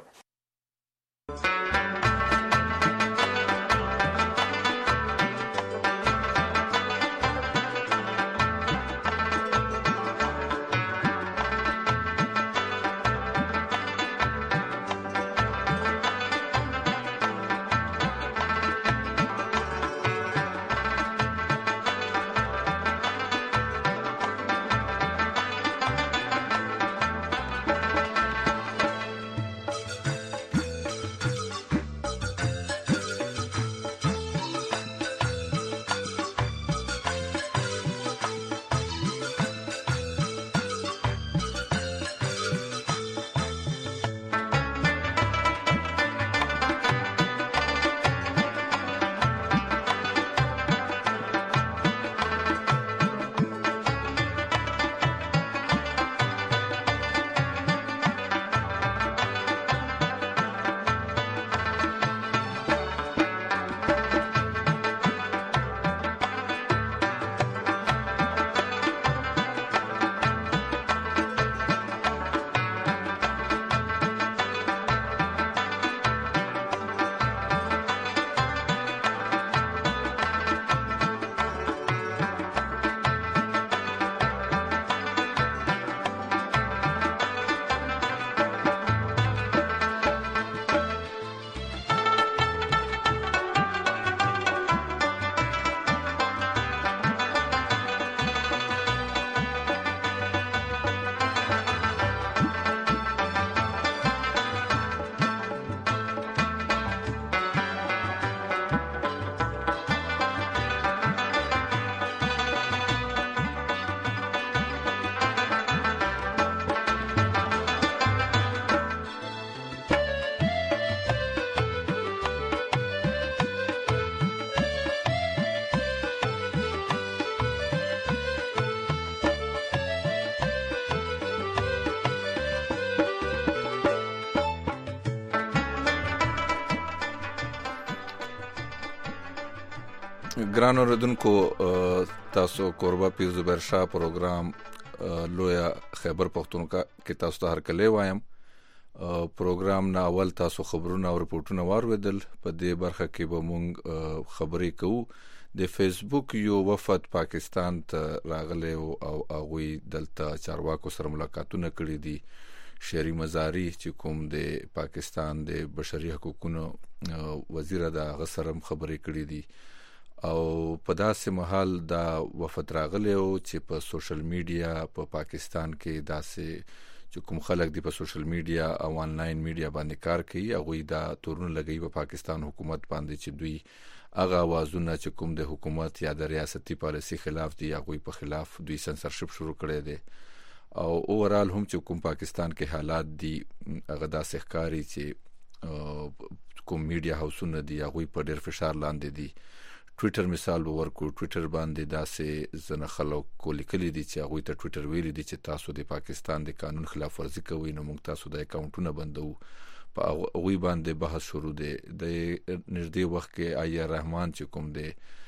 ګران اوردونکو تاسو کوربه پیر زبیر شاه پروګرام لویا خیبر پختونخوا کې تاسو ته هرکلی وایم. پروګرام نه اول تاسو خبرونه او رپورټونه واوریدل. په دې برخه کې به مونږ خبرې کوو. د فیسبوک یو وفد پاکستان ته راغلی او هغوی دلته چارواکو سره ملاقاتونه کړي دي. شهري مزاري چې کوم د پاکستان د بشري حقوقو وزیر د هغه سره خبرې کړي دي او په داسې محل دا وفد راغلی او چې په سوشل میډیا په پاکستان کې داسې چې کوم خلک دی په سوشل میډیا او آنلاین میډیا باندې کار کوي هغوی دا تورونه لګوي په پاکستان حکومت باندې چې دوی هغه اوازونه چې کوم د حکومت یا د ریاستي پالیسي خلاف دي هغوی په خلاف دوی سنسرشپ شروع کړی دی او اوورال هم چې کوم پاکستان کې حالات دي هغه داسې ښکاري چې کوم میډیا هاوسونه دي هغوی په ډېر فشار لاندې دي. ټویټر مثال ورکو، ټویټر باندې داسې زنه خلکو لیکلي دي چې هغوی ته ټویټر ویلي دي چې تاسو د پاکستان د قانون خلاف ورزي کوئ نو موږ تاسو د اکاونټونه بندو. په هغوی باندې بحث شروع دی. د نږدې وخت کې آیا رحمان چې کوم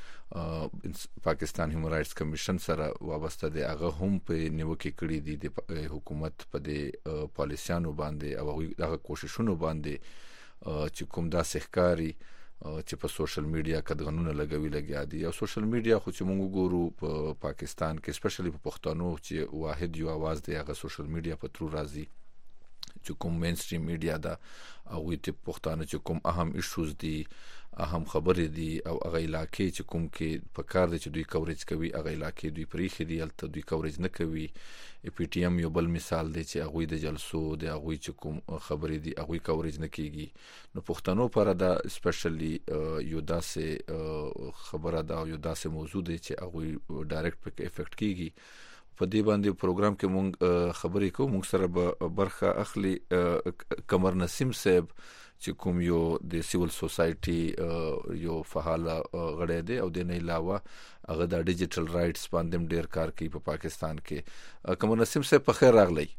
د پاکستان هیومن رائټس کمیشن سره وابسته دی هغه هم په نیوکې کړي دي د حکومت په د پالیسیانو باندې او هغوی دغه کوششونو باندې چې کوم داسې ښکاري چې په سوشل میډیا کډغنونه لګیا دي. او سوشل میډیا خو چې موږ ګورو په پاکستان کې سپیشلی په پښتنو چې واحد یو आवाज دی هغه سوشل میډیا په ترو راځي چې کوم مین سټریم میډیا دا او ته پښتانه چې کوم اهم ایشوز دي اهم خبرې دي او هغه علاقې چې کوم کې په کار دي چې دوی کوریج کوي هغه علاقې دوی پریخي دي البته دوی کوریج نه کوي. پی ټی ایم یو بل مثال دی چې هغوی د جلسو د هغوی چې کوم خبرې دي هغوی کوریج نه کیږي. نو پښتنو پر دا سپیشلی یو داسې خبره ده او یو داسې موضوع دی چې هغوی ډایرکټ په افیکټ کیږي. په دې باندې پروګرام کې مونږ خبرې کوو. مونږ سره به برخه اخلي قمر نسیم صاحب چې کوم یو د سیول سوسایټي یو فعال غړی دی او د نه علاوه هغه د ډیجیټل رائټس باندې ډیر کار کوي په پاکستان کې. قمر نسیم صاحب په خیر راغلی.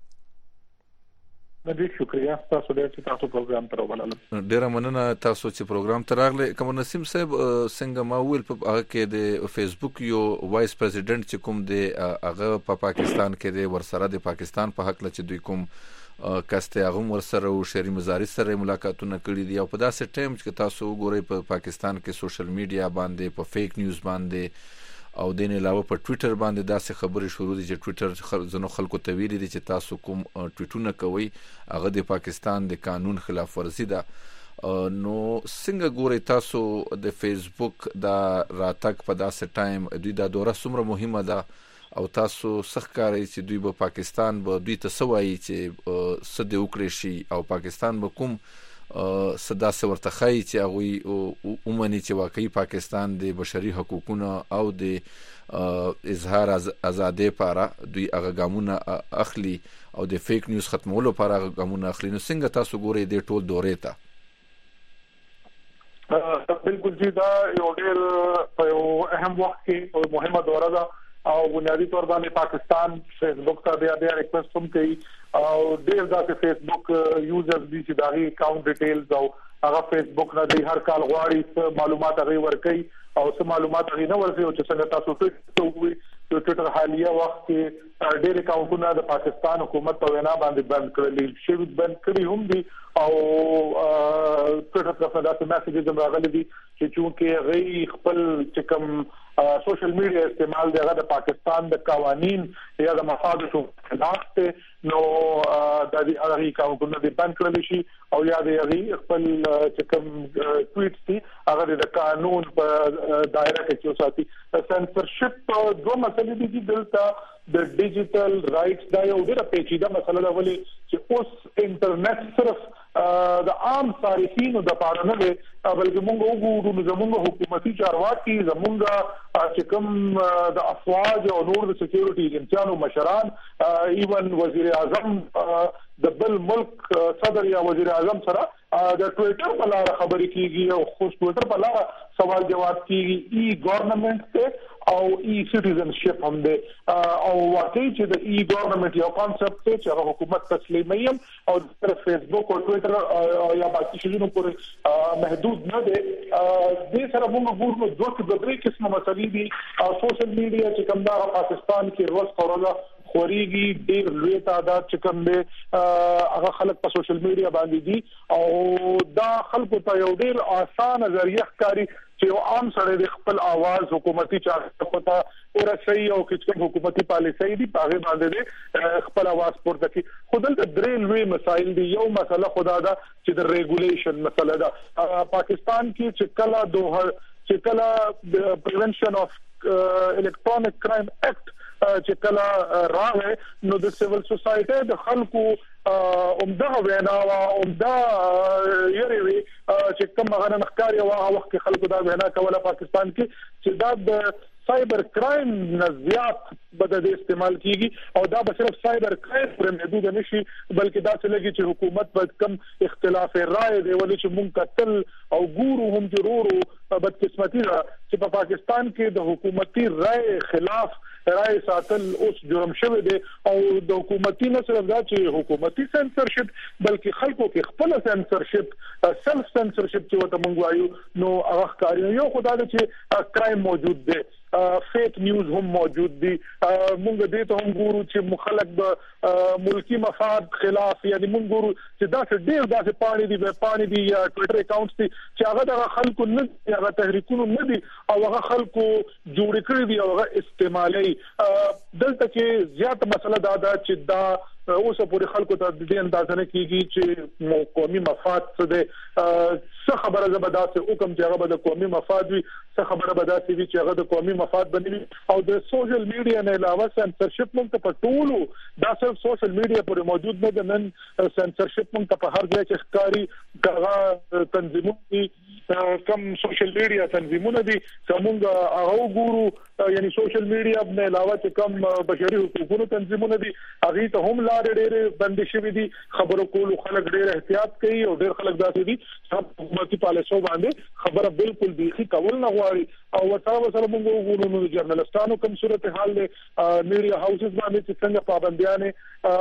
ډیر شکریا تاسو ډیر چې تاسو پروګرام ته راغلل. ډیر مننه تاسو چې پروګرام ته راغلی. قمر نسیم صاحب څنګه ما ویل په هغه کې د فیسبوک یو وایس پریزیډنټ چې کوم دی هغه په پاکستان کې دی ورسره د پاکستان په حق لچ دوی کوم کاسته هغه ورسره او شهري مزاري سره ملاقاتونه کړي دي او په داسې ټایم چې تاسو وګورئ په پاکستان کې سوشل میډیا باندې په فیک نیوز باندې او دین علاوه په ټویټر باندې داسې خبرې شروع دي چې ټویټر زنو خلکو ته ویلي دي چې تاسو کوم ټویټونه کوئ هغه د پاکستان د قانون خلاف ورزي ده. نو څنګه ګورئ تاسو د فیسبوک دا راتګ په داسې ټایم دوی دا دوره څومره مهمه ده او تاسو څه ښکاري چې دوی به پاکستان به دوی ته څه وایي چې څه دې وکړی شي او پاکستان به کوم څه داسې ورته ښایي چې هغوی ومني چې واقعي پاکستان د بشري حقوقونه او د اظهار ازادۍ لپاره دوی هغه ګامونه اخلي او د فیک نیوز ختمولو لپاره هغه ګامونه اخلي. نو څنګه تاسو ګورئ دې ټول دورې ته؟ بالکل جی دا یو ډېر په یو اهم وخت کې مهمه دوره ده او بنیادی طور باندې پاکستان فیسبوک ته بیا ریکوست هم کوي او ډېر داسې فیسبوک یوزرز دي چې داغي اکاونټ ډیټیلز او هغه فیسبوک نه دی هر کال غواړي معلومات هغه ورکړي او څه معلومات هغه نه ورکړي چې څنګه تاسو ټویټر حالیه وخت کې ډېر اکاونټونه د پاکستان حکومت په وینا باندې بند کړل شي بند کړي هم دي او ټویټر په داسې میسیجز هم راغلي دي چې چونکه غي خپل چې کوم سوشل میډیا استعمال دی هغه د پاکستان د قوانین یا د مفاداتو خلاف ته نو د دې هغه اکاونټونه د بند کړل شي او یا د هغه خپل چې کوم ټویټس دي هغه د قانون په دایره کې اوساتي. سنسرشپ دوه مسلې دي چې دلته د ډیجیټل رائټس دا یو ډېره پیچیده مسله ده ولې چې اوس انټرنیټ صرف د عام صارفینو د پاره نه دی بلکې موږ وګورو زموږ حکومتي چارواکي زموږ چې کوم د افواج او نور د سکیورټي ایجنسیانو مشران ایون وزیر اعظم د بل ملک صدر یا وزیر اعظم سره د ټویټر په لار خبرې کیږي او خو ټویټر په لار سوال جواب کیږي ای ګورنمنت ته او ای سټیزنشپ هم دی او واقعي چې د ای ګورنمنت یو کانسپټ دی چې هغه حکومت تسلیمیم او د فیسبوک او ټوئیټر یا باقي شیانو پورې محدود نه دی. د سره موږ ګورو دوه قسمه مسلې دي. سوشل میډیا چې کوم دا پاکستان کې روز پرورځ خوريږي ډېر لوی تعداد چې کوم دی هغه خلک په سوشل میډیا باندې دي او دا خلکو ته یو ډېر اسانه ذریعہ ښکاري چې یو عام سړی د خپل आवाज حکومتي چارو ته ورسوي او چې حکومتي پالیسي دي هغه باندې خپل आवाज پورته کوي. خو دلته درې لوی مسایل دي. یو مسله خدا دا چې د ریګولیشن مسله ده. پاکستان کې چې کله د پریونشن اف الکترونیک کرایم اکټ چې کله راغی نو د سیول سوسایټي د خلکو عمده وینا او عمده یری چې کوم غن نخکاری او هغه وخت خلکو دا وینا کوله پاکستان کې چې دا د سایبر کرایم نزيات بده د استعمال کیږي او دا به صرف سایبر کرایم پر محدود نشي بلکې دا څه لګي چې حکومت باید کم اختلاف رائے دی ولې چې مونږ قتل او ګورو هم ضرورو بدقسمتي ده چې په پاکستان کې د حکومتي رائے خلاف رائے ساتل اوس جرم شوی دی او د حکومتي نه صرف دا چې حکومتي سنسرشپ بلکې خلکو کې خپل سنسرشپ سلف سنسرشپ چې وته مونږ وایو نو هغه کاری یو خدای چې کرایم موجود دی. فیک نیوز هم موجود دي. مونږ دې ته هم ګورو چې مخالف د ملکی مفاد خلاف یعنی مونږ ګورو چې دا ډېر داسې پانی دي یا ټوئیټر اکاونټس دي چې هغه د خلکو نه هغه تحریکونو نه دي او هغه خلکو جوړ کړی دي او هغه استعمالي. دلته کې زیات مسله دا ده چې دا اوسه پورې خلکو ته د دې اندازه نه کیږي چې قومي مفاد څه ده. څه خبره زبرداسته حکم چې هغه د قومي مفاد وي څه خبره بداسي وي چې هغه د قومي مفاد بنوي او د سوشل میډیا نه علاوه سنسرشپ مونږ ته په ټولو دا صرف سوشل میډیا پورې موجود نه ده. نن سنسرشپ مونږ ته په هر ځای کې ښکاری کاغه تنظیمونه کم سوشل میډیا تنظیمونه دي کومه هغه ګورو یعنی سوشل میډیا نه علاوه چې کم بشري حقوقو تنظیمونه دي هغه ته هم لارې ډېرې بندي شوې دي. خبرو کولو خلک ډېر احتیاط کوي او ډېر خلک داسې دي چې حکومتي پالیسو باندې خبره بالکل بيخي کول نه غواړي او وسره موږ وګورو نو جرنالستانو کوم صورت حال له میډیا هاوسز باندې چې څنګه پابندیانه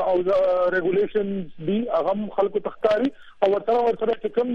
او ریګولیشن دي هغه خلکو تخکاری او ورته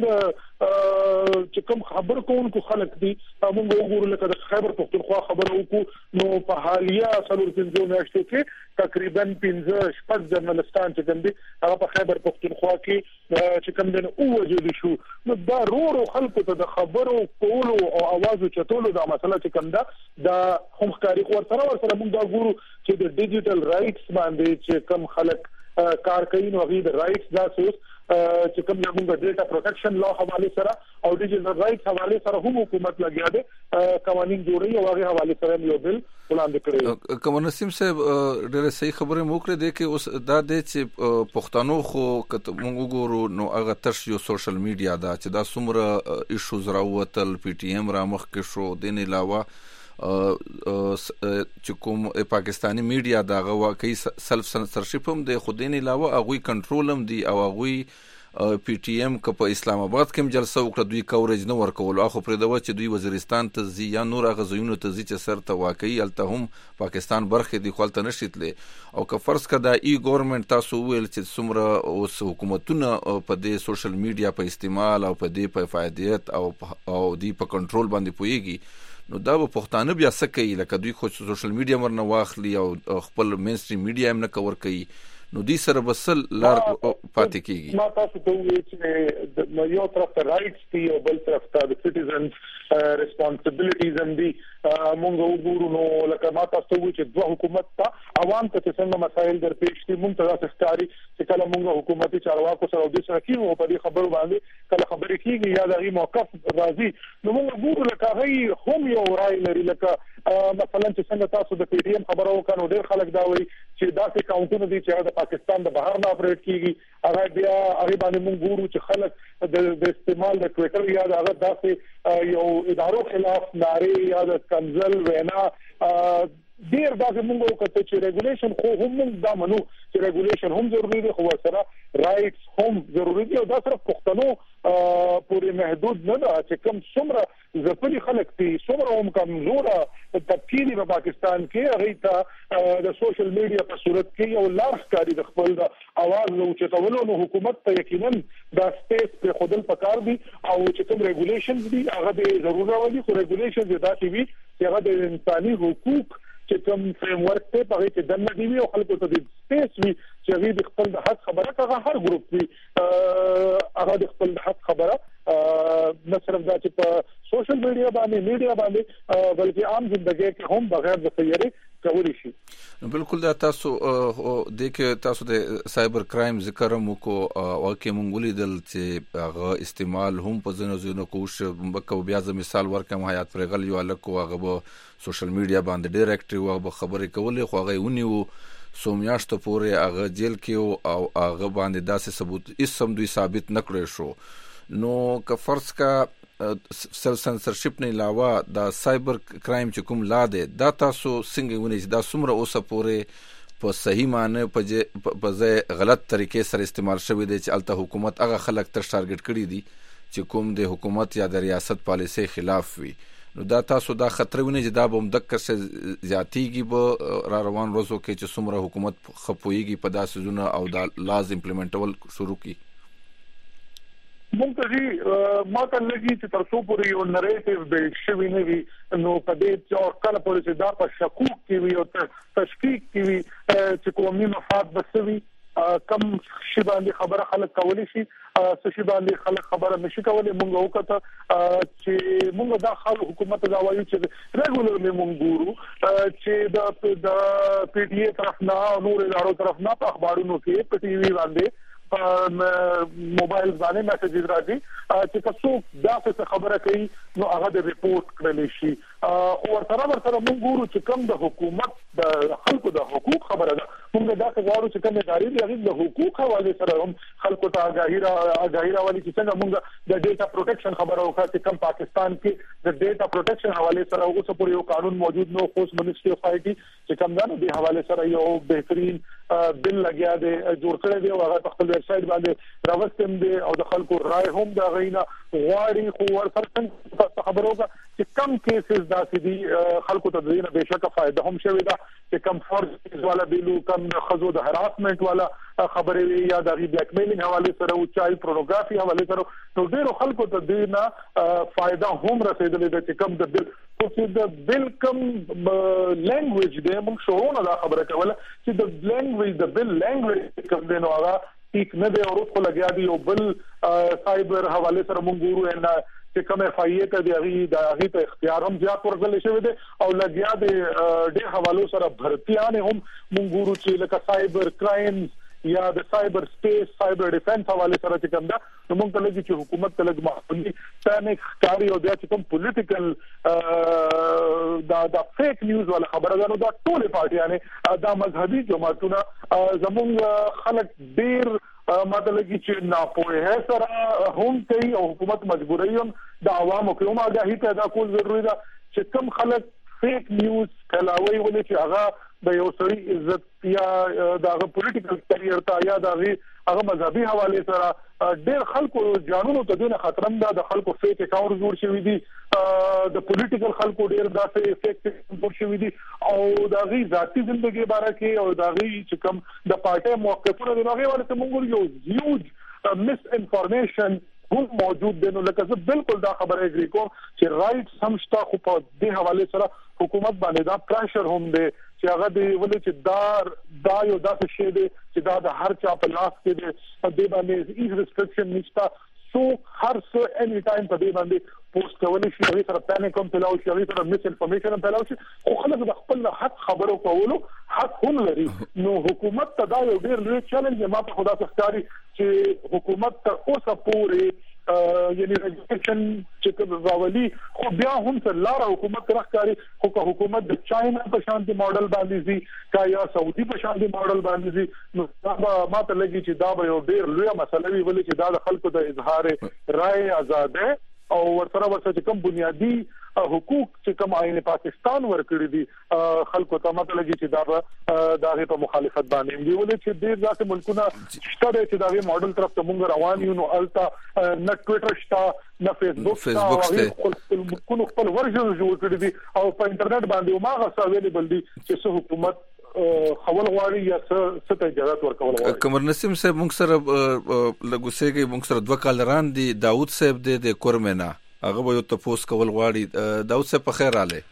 چې کوم خبر کوونکو خلک دي موږ وګورو لکه د خیبر پختونخوا خبرو کو نو په حالیه سلور پنځو میاشتو کې تقریبا 15 جرنالستان چې کوم دي هغه په خیبر پختونخوا کې چې کوم دنه اوجل شو نو دا رورو خلکو ته د خبرو کولو او आवाज چتولو دا مسله چې کوم دا هم ښکاری ورته موږ دا ګورو چې د ډیجیټل رائټس باندې چې کوم خلک کار کوي نو غوښتل د رائټس دا سوس چې کوم موږ د ډیټا پروټیکشن لا حواله سره او ډیجیټل رائټس حواله سره هم حکومت لګیا ده قوانين جوړي او هغه حواله سره یو بل وړاندې کړی. کوم نسیم صاحب ډېر صحیح خبره مو کړې ده کې اوس دا د چې پښتنو خو کته موږ ګورو نو هغه تر یو سوشل میډیا دا چې دا څومره ایشوز راوتل پی ټی ایم را مخ کې شو دین علاوه چې کوم پاکستانی میډیا دا واقعي سلف سنسرشپ هم د خودین علاوه هغه کنټرول هم دی او هغه پی ټی ایم که په اسلام آباد کې جلسه وکړه دوی کورج نه ورکول اخو پر دغه چې دوی وزیرستان ته زی یا نور غزوینو ته زی چې سر ته واقعي الته هم پاکستان برخه دی خپل ته نشیتله او که فرض کړه ای ګورنمنت تاسو ویل چې څومره اوس حکومتونه په دې سوشل میډیا په استعمال او په دې په فعالیت او دی په کنټرول باندې پويږي نو دا په پښتانه بیا څه کوي لکه دوی خو سوشل میډیا ورنه واخلي او خپل مینستریم میډیا هم نه کور کوي نو دې سره بسل لار پاتې کیږي. ما تاسو ته وایي چې نو یو طرف ته رائټس دي او بل طرف ته د سټیزنز ریسپانسیبিলিټیز هم دي. مونږ وګورو نو لکه ما تاسو ته وایي چې دوه حکومت ته عوام ته څنګه مسایل درپېښ دي مونږ ته تاسو ستاري چې کله مونږ حکومتي چارواکو سره د څه کیږي په دې خبرو باندې کله خبرې کیږي یا دغه موقف راځي نو مونږ وګورو لکه هغه هم یو رائے لري لکه مثلا چې څنګه تاسو د پی ټی ایم خبرو وکړو ډېر خلک دا وایي چې دا څه کاونټونه دي چې د پاکستان د بهر نه اپریټ کیږي هغه بیا هغه باندې مونږ ګورو چې خلک د استعمال د ټوئیټر یا هغه داسې یو ادارو خلاف ناره یا د کنزل وینا ډیر دا موږ وکړو چې ریګولیشن خو هم دا منو چې ریګولیشن هم ضروری دی خو سره رائټس هم ضروری دي او دا صرف پښتنو پورې محدود نه ده چې کوم څومره ځپلي خلک دي څومره هم کمزوره تبکیری په پاکستان کې هغه ته د سوشل میډیا په صورت کې یو لار ښکاري د خپل د اواز نو چتولو نو حکومت ته یقینا دا سپیس په خودل پکار دي او چې کوم ریګولیشنز دي هغه به ضروري وي خو ریګولیشنز دا چې هغه د انساني حقوق چې کوم فریم ورک ته په کې دنه دی او خلکو ته د سپیس وي چې هغه د خپل د حق خبره کوي هر ګروپ وي هغه د خپل د حق خبره نه صرف دا چې په سوشل میډیا باندې بلکې عام ژوندۍ کې هم بغیر د تیاری کولی شي. بالکل دا تاسو د کې تاسو د سایبر کرایم ذکر مو کو واقع مونږ ولیدل چې هغه استعمال هم په ځینو کوش بکو بیا ز مثال ورکم حیات پرغل یو الکو هغه سوشل میډیا باندې ډایرکټ او خبرې کولې خو هغه ونیو سومیاشت پورې هغه جیل کې او هغه باندې داسې ثبوت اسم دوی ثابت نکړې شو نو که فرض کا سیلف سنسرشپ نه علاوه دا سایبر کرایم چې کوم لا ده دا تاسو څنګه ونی دا څومره اوسه پورې په صحیح معنی په ځای غلط طریقې سره استعمال شوی دی چې الته حکومت هغه خلک تر ټارګټ کړی دي چې کوم د حکومت یا د ریاست پالیسي خلاف وي نو دا تاسو دا خطر ونی چې دا به مدکر سره زیاتیږي به را روان روزو کې چې څومره حکومت خپويږي په داسې زونه او دا لاز امپلیمنټول شروع کی مونږ ما ته لګي چې تر څو پورې یو نریټیو به شوی نه وي نو په دې چې کله پورې چې دا په شکوک کې وي او تشکیک کې وي چې قومي مفاد بسوي کم شی باندې خبره خلک کولی شي څه شی باندې خلک خبره نشي کولی مونږ وکړه چې مونږ د خپل حکومت دا وایو چې ریګولرلی مونږ ګورو چې د پی ټی ای طرف نه او نور ادارو طرف نه په اخبارونو کې په ټي وي باندې موبایل باندې میسجز راځي چې تاسو دا څه خبره کوي نو هغه د ریپورت کړل شي او سره موږ ګورو چې کوم د حکومت د خلکو د حقوق خبره ده موږ دا غواړو چې کوم ادارې د هغه د حقوق حواله سره هم خلکو ته آگاهی راولي چې څنګه موږ د ډیټا پروټیکشن خبره وکړو چې کوم پاکستان کې د ډیټا پروټیکشن حواله سره اوس پورې یو قانون موجود نو خو منسټری اف آی ټی چې کوم دا د حواله سره یو بهترین بل لګیا دی جوړ کړی دی او هغه په خپل ویب سټ باندې راوستم دی او د خلکو رائے هم دا غینا غواړي خو ورسره خبرو چې کم کیسز داسې دي خلکو ته دینه بهشکه فائدہ هم شوی دا چې کم فورس والا بیلو کم خزو د هراسمنت والا خبرې یا د بلیک میلینګ حواله سره او چایلډ پورنوګرافي حواله سره نو ډیرو خلکو ته دینه فائدہ هم رسیدلې ده چې کم د بل خو د بل کم لینګویج دی موږ شروع نه خبره کوله چې د لینګویج د بل لینګویج کوم دی نو هغه ټیک نه دی او خو لګیا دی او بل سایبر حواله سره موږ ګورو ان چې کوم اف آی ای ته دی د هغه ته اختیار هم زیات ورغلی شوی دی او لګیا دی ډېر حوالو سره بھرتیانه هم موږ ګورو چې لکه سایبر کرایم یا د سایبر سپیس سایبر ډیفنس حواله سره چې کوم دا موږ ته لګي چې حکومت ته لګ معقولي تانه ښکاری او بیا چې کوم پولیټیکل دا فیک نیوز ولا خبره ده نو دا ټول پارټیانه دا مذهبي جماعتونه زموږ خلک ډیر مطلب چې ناپوهه سره هم کوي او حکومت مجبوري هم د عوامو کې هم آگاهي پیدا کول ضروری ده چې کوم خلک فیک نیوز کلاوي ولې چې هغه د یو سړي عزت یا د پولیټیکل کیریئر ته یا د هغه مذهبي حواله سره ډېر خلکو جانونو ته دغه خطرم ده د خلکو فیک اکاونټ جوړ شوی دي د پولیټیکل خلکو ډېر داسې فیک جوړ شوی دي او د غي ذاتی ژوندۍ باره کې او د غي چې کوم د پارټي موقفونه د هغه ورته مونږ یو هیوج مس انفارمیشن هم موجود دي نو لکه زه بالکل دا خبره اګری کوم چې رائټس هم شته خو په دې حواله سره حکومت باندې دا پریشر هم دی چې هغه دی ولې چې دا یو داسې شی دی چې دا د هر چا په لاس کې دی په دې باندې هیڅ ریستریکشن نشته سو هر څه اني ټایم په دې باندې پوسټ کولی شي هغه سره پانیک هم پیلاو شي هغه سره مس انفارمیشن هم پیلاو شي خو خلک د خپل حق خبرو کولو حق هم لري نو حکومت ته دا یو ډیر لوی چیلنج ما په خدا ښکاری چې حکومت ته اوسه پورې یعنی ریګولیشن چې راولي خو بیا هم څه لار حکومت راخاري خو که حکومت د چاینا په شانتي ماډل باندې زی کا یا سعودي په شانتي ماډل باندې زی نو دا ما ته لګي چې دا به یو ډیر لوی مسله وي ولې چې دا د خلکو د اظهار رائے آزاد او ورسره چې کوم بنیادی حقوق چې کوم آئین پاکستان ورکړي دي خلکو ته مطلب چې دا دغه په مخالفت باندې دی ولې چې ډیر ځکه ملکونه شته چې دغه ماډل طرف ته مونږ روان یو نو التا نه ټوئیټر شته نه فیسبوک شته خپل ورژن جوړ کړی دي او په انټرنیټ باندې ماغه اویلیبل دي چې حکومت خول غواړي یا څه ته اجازه ورکول غواړي. قمر نسیم صاحب موږ سره لګوسېږي موږ سره 2 کالران دي. داوود صاحب د کورمنا هغه به یو تاسو کول غواړي. داوود صاحب په خیر رااله.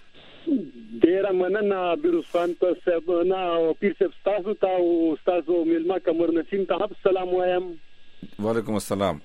ډیر مننه بیروز خان صاحب نه پیر صاحب تاسو ته او تاسو ملما قمر نسیم ته السلام وایم. وعلیکم السلام.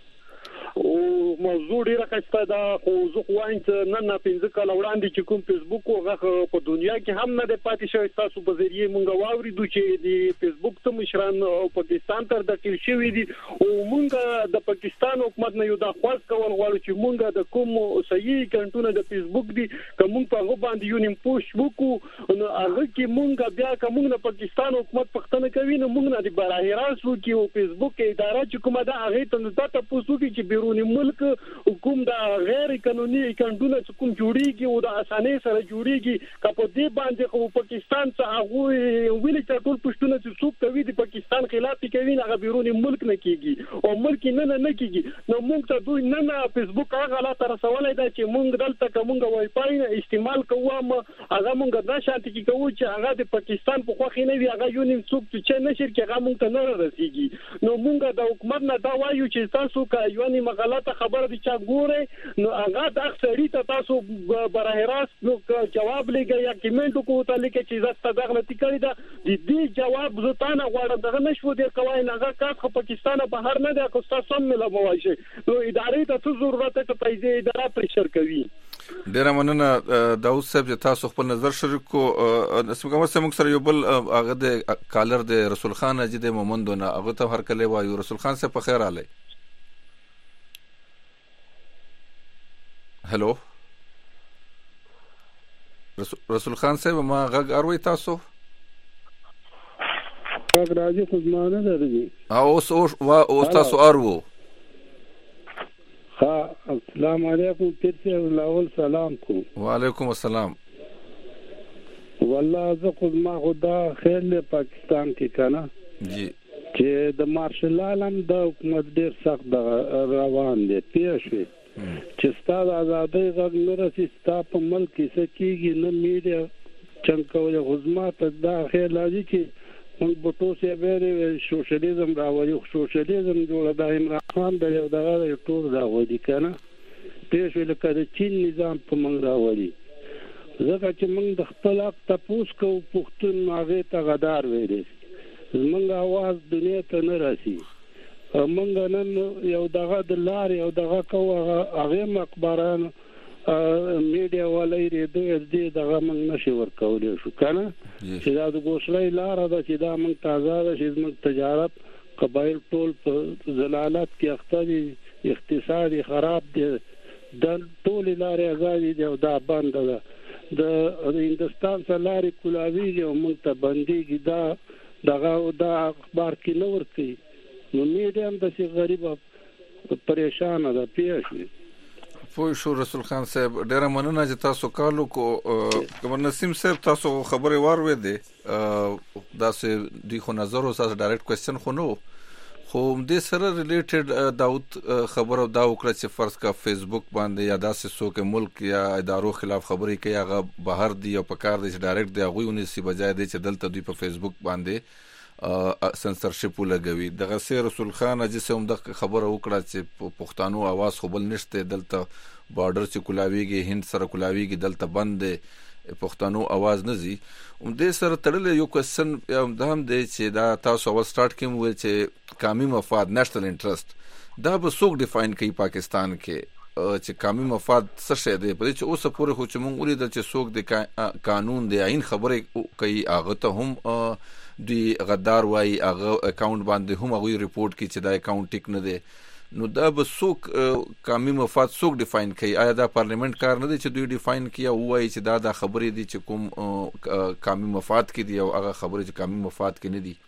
او موضوع ډیره ښه ده خو زه وایم چې نن 15 کال وړاندې چې کوم فیسبوک هغه په دنیا کې هم نه د پاتې شوی تاسو په ذریعہ مونږ واوریدو چې د فیسبوک ته مشران او پاکستان تر داخل شوی دي او مونږ د پاکستان حکومت نه یو د خواست کول غواړو چې مونږ د کوم صحیح کنټونه د فیسبوک دي کوم په هغه باندې یو نیم پوسټ وکړو نو هغه کې مونږ بیا کوم د پاکستان حکومت پښتنه کوي نو مونږ نه د براه راست وکړو فیسبوک اداره چې کومه ده هغه ته تاسو کې چې ملک حکومت دا غیر قانوني کنټونه چې کوم جوړیږي او د اسانه سره جوړیږي کله په دې باندې خو پاکستان څخه هغه ویل چې ټول پښتون چې څوک کوي د پاکستان خلاف کوي هغه بیرونی ملک نه کیږي او ملک نه کیږي نو موږ ته دوی نه فیسبوک هغه لا تر سوالای دا چې موږ دلته کومه وای فای استعمال کوم هغه موږ دا شانتي کې کوو چې هغه د پاکستان په خوخي نه وي هغه یو نیم څوک چې نشر کې هغه موږ ته نه رسیږي نو موږ د حکومت نه دا وایو چې تاسو کا یو نیم غلطه خبره دي چې ګوره نو هغه د اکثریت تاسو براه راست نو جواب لګي یا کمنټ کو ته لیکي چې زسته دغلطي کړی دا د دې جواب زتانه غواړم دغه نشو د کوي نه هغه کا پاکستان بهر نه د کوستا سم مل موایشه نو ادارې ته څه ضرورت ته پیسې اداره پرشر کوي. ډیر مننه داوود صاحب چې تاسو خپل نظر شریک کو اسمه کوم څه سره یو بل هغه د کالر د رسول خان اجد مومندونه هغه ته هر کله وایو رسول خان صاحب په خیر आले. هلو رسول خان صاحب ما غږ اروي تاسو غږ راځي خو زمانه درځي او تاسو ارو ها السلام علیکم ترڅه لاول سلام کو وعلیکم السلام والله زه خو ما خدا خیر له پاکستان کې کنه جی چې د مارشل عالم د حکومت ډیر سخت روان دي پیښوي چې ستاسو آزادۍ غږ نه رسي ستاسو په ملک کې څه کېږي نه میډیا څنګه کوي حکومت دا خیر لازم چې موږ په توسه به سوشلیزم راوړي سوشلیزم جوړه د عمران خان د یو دغه ټول راوړي کنه پیښ لکه د چین نظام په موږ راوړي ځکه چې موږ د خپل حق تاسو کو پښتون ماغه ته غدار ویلې موږ आवाज دنیا ته نه راسي موږ نن یو دغه د لار یو دغه کوه هغه مقبران میډیا ولې دې دې دغه موږ نشي ورکولای شو کنه چې دا د ګوشلې لار ده چې دا موږ تازه ده چې موږ تجارت قبایل ټول په زلالت کې اخته اقتصادي خراب دي د ټول لارې ازادي دي او دا بند ده د هندستان سره لارې کولاوي او موږ ته بنديږي دا اخبار کې نور کوي نو میډیا هم د سی غریب پریشان ده پیښوي. پوه شو رسول خان صاحب ډیر مننه چې تاسو کالو کو قمر نسیم صاحب تاسو خبرې واروي دي دا سه دی خو نظر او تاسو ډایرکټ کوېسچن خو نو خو دې سره ریلیټډ داوود خبرو دا وکړه چې فرض کا فیسبوک باندې یا داسې څوک ملک یا ادارو خلاف خبرې کوي هغه بهر دی او په کار دی چې ډایرکټ دی هغه ونی سی بجای دی چې دلته دوی په فیسبوک باندې سنسرشپ لګوي دغه سي رسول خان اجي سم د خبره وکړه چې پښتنو आवाज خو بل نشته دلته بارډر چې کولاویږي هند سره کولاویږي دلته بند پښتنو आवाज نزي دې سره تړل یو کوېسچن هم دی چې دا تاسو اول سٹارټ کوم ویل چې قومي مفاد نېشنل انټرست دا به څوک ډیفاین کوي پاکستان کې چې قومي مفاد څه شی دی په دې چې اوس پورې خو چې مونږ ولیدل چې څوک د قانون دی عین خبره کوي هغه ته هم دی غدار وای هغه اکاونټ باندې هم هغه ریپورت کوي چې دا اکاونټ ټیک نه دی نو دا به څوک قومي مفاد څوک ډیفاین کوي آیا دا پارلیمنت کار نه دی چې دوی ډیفاین کوي او وایي چې دا خبرې دي چې کوم قومي مفاد کې دي او هغه خبرې چې قومي مفاد کې نه دي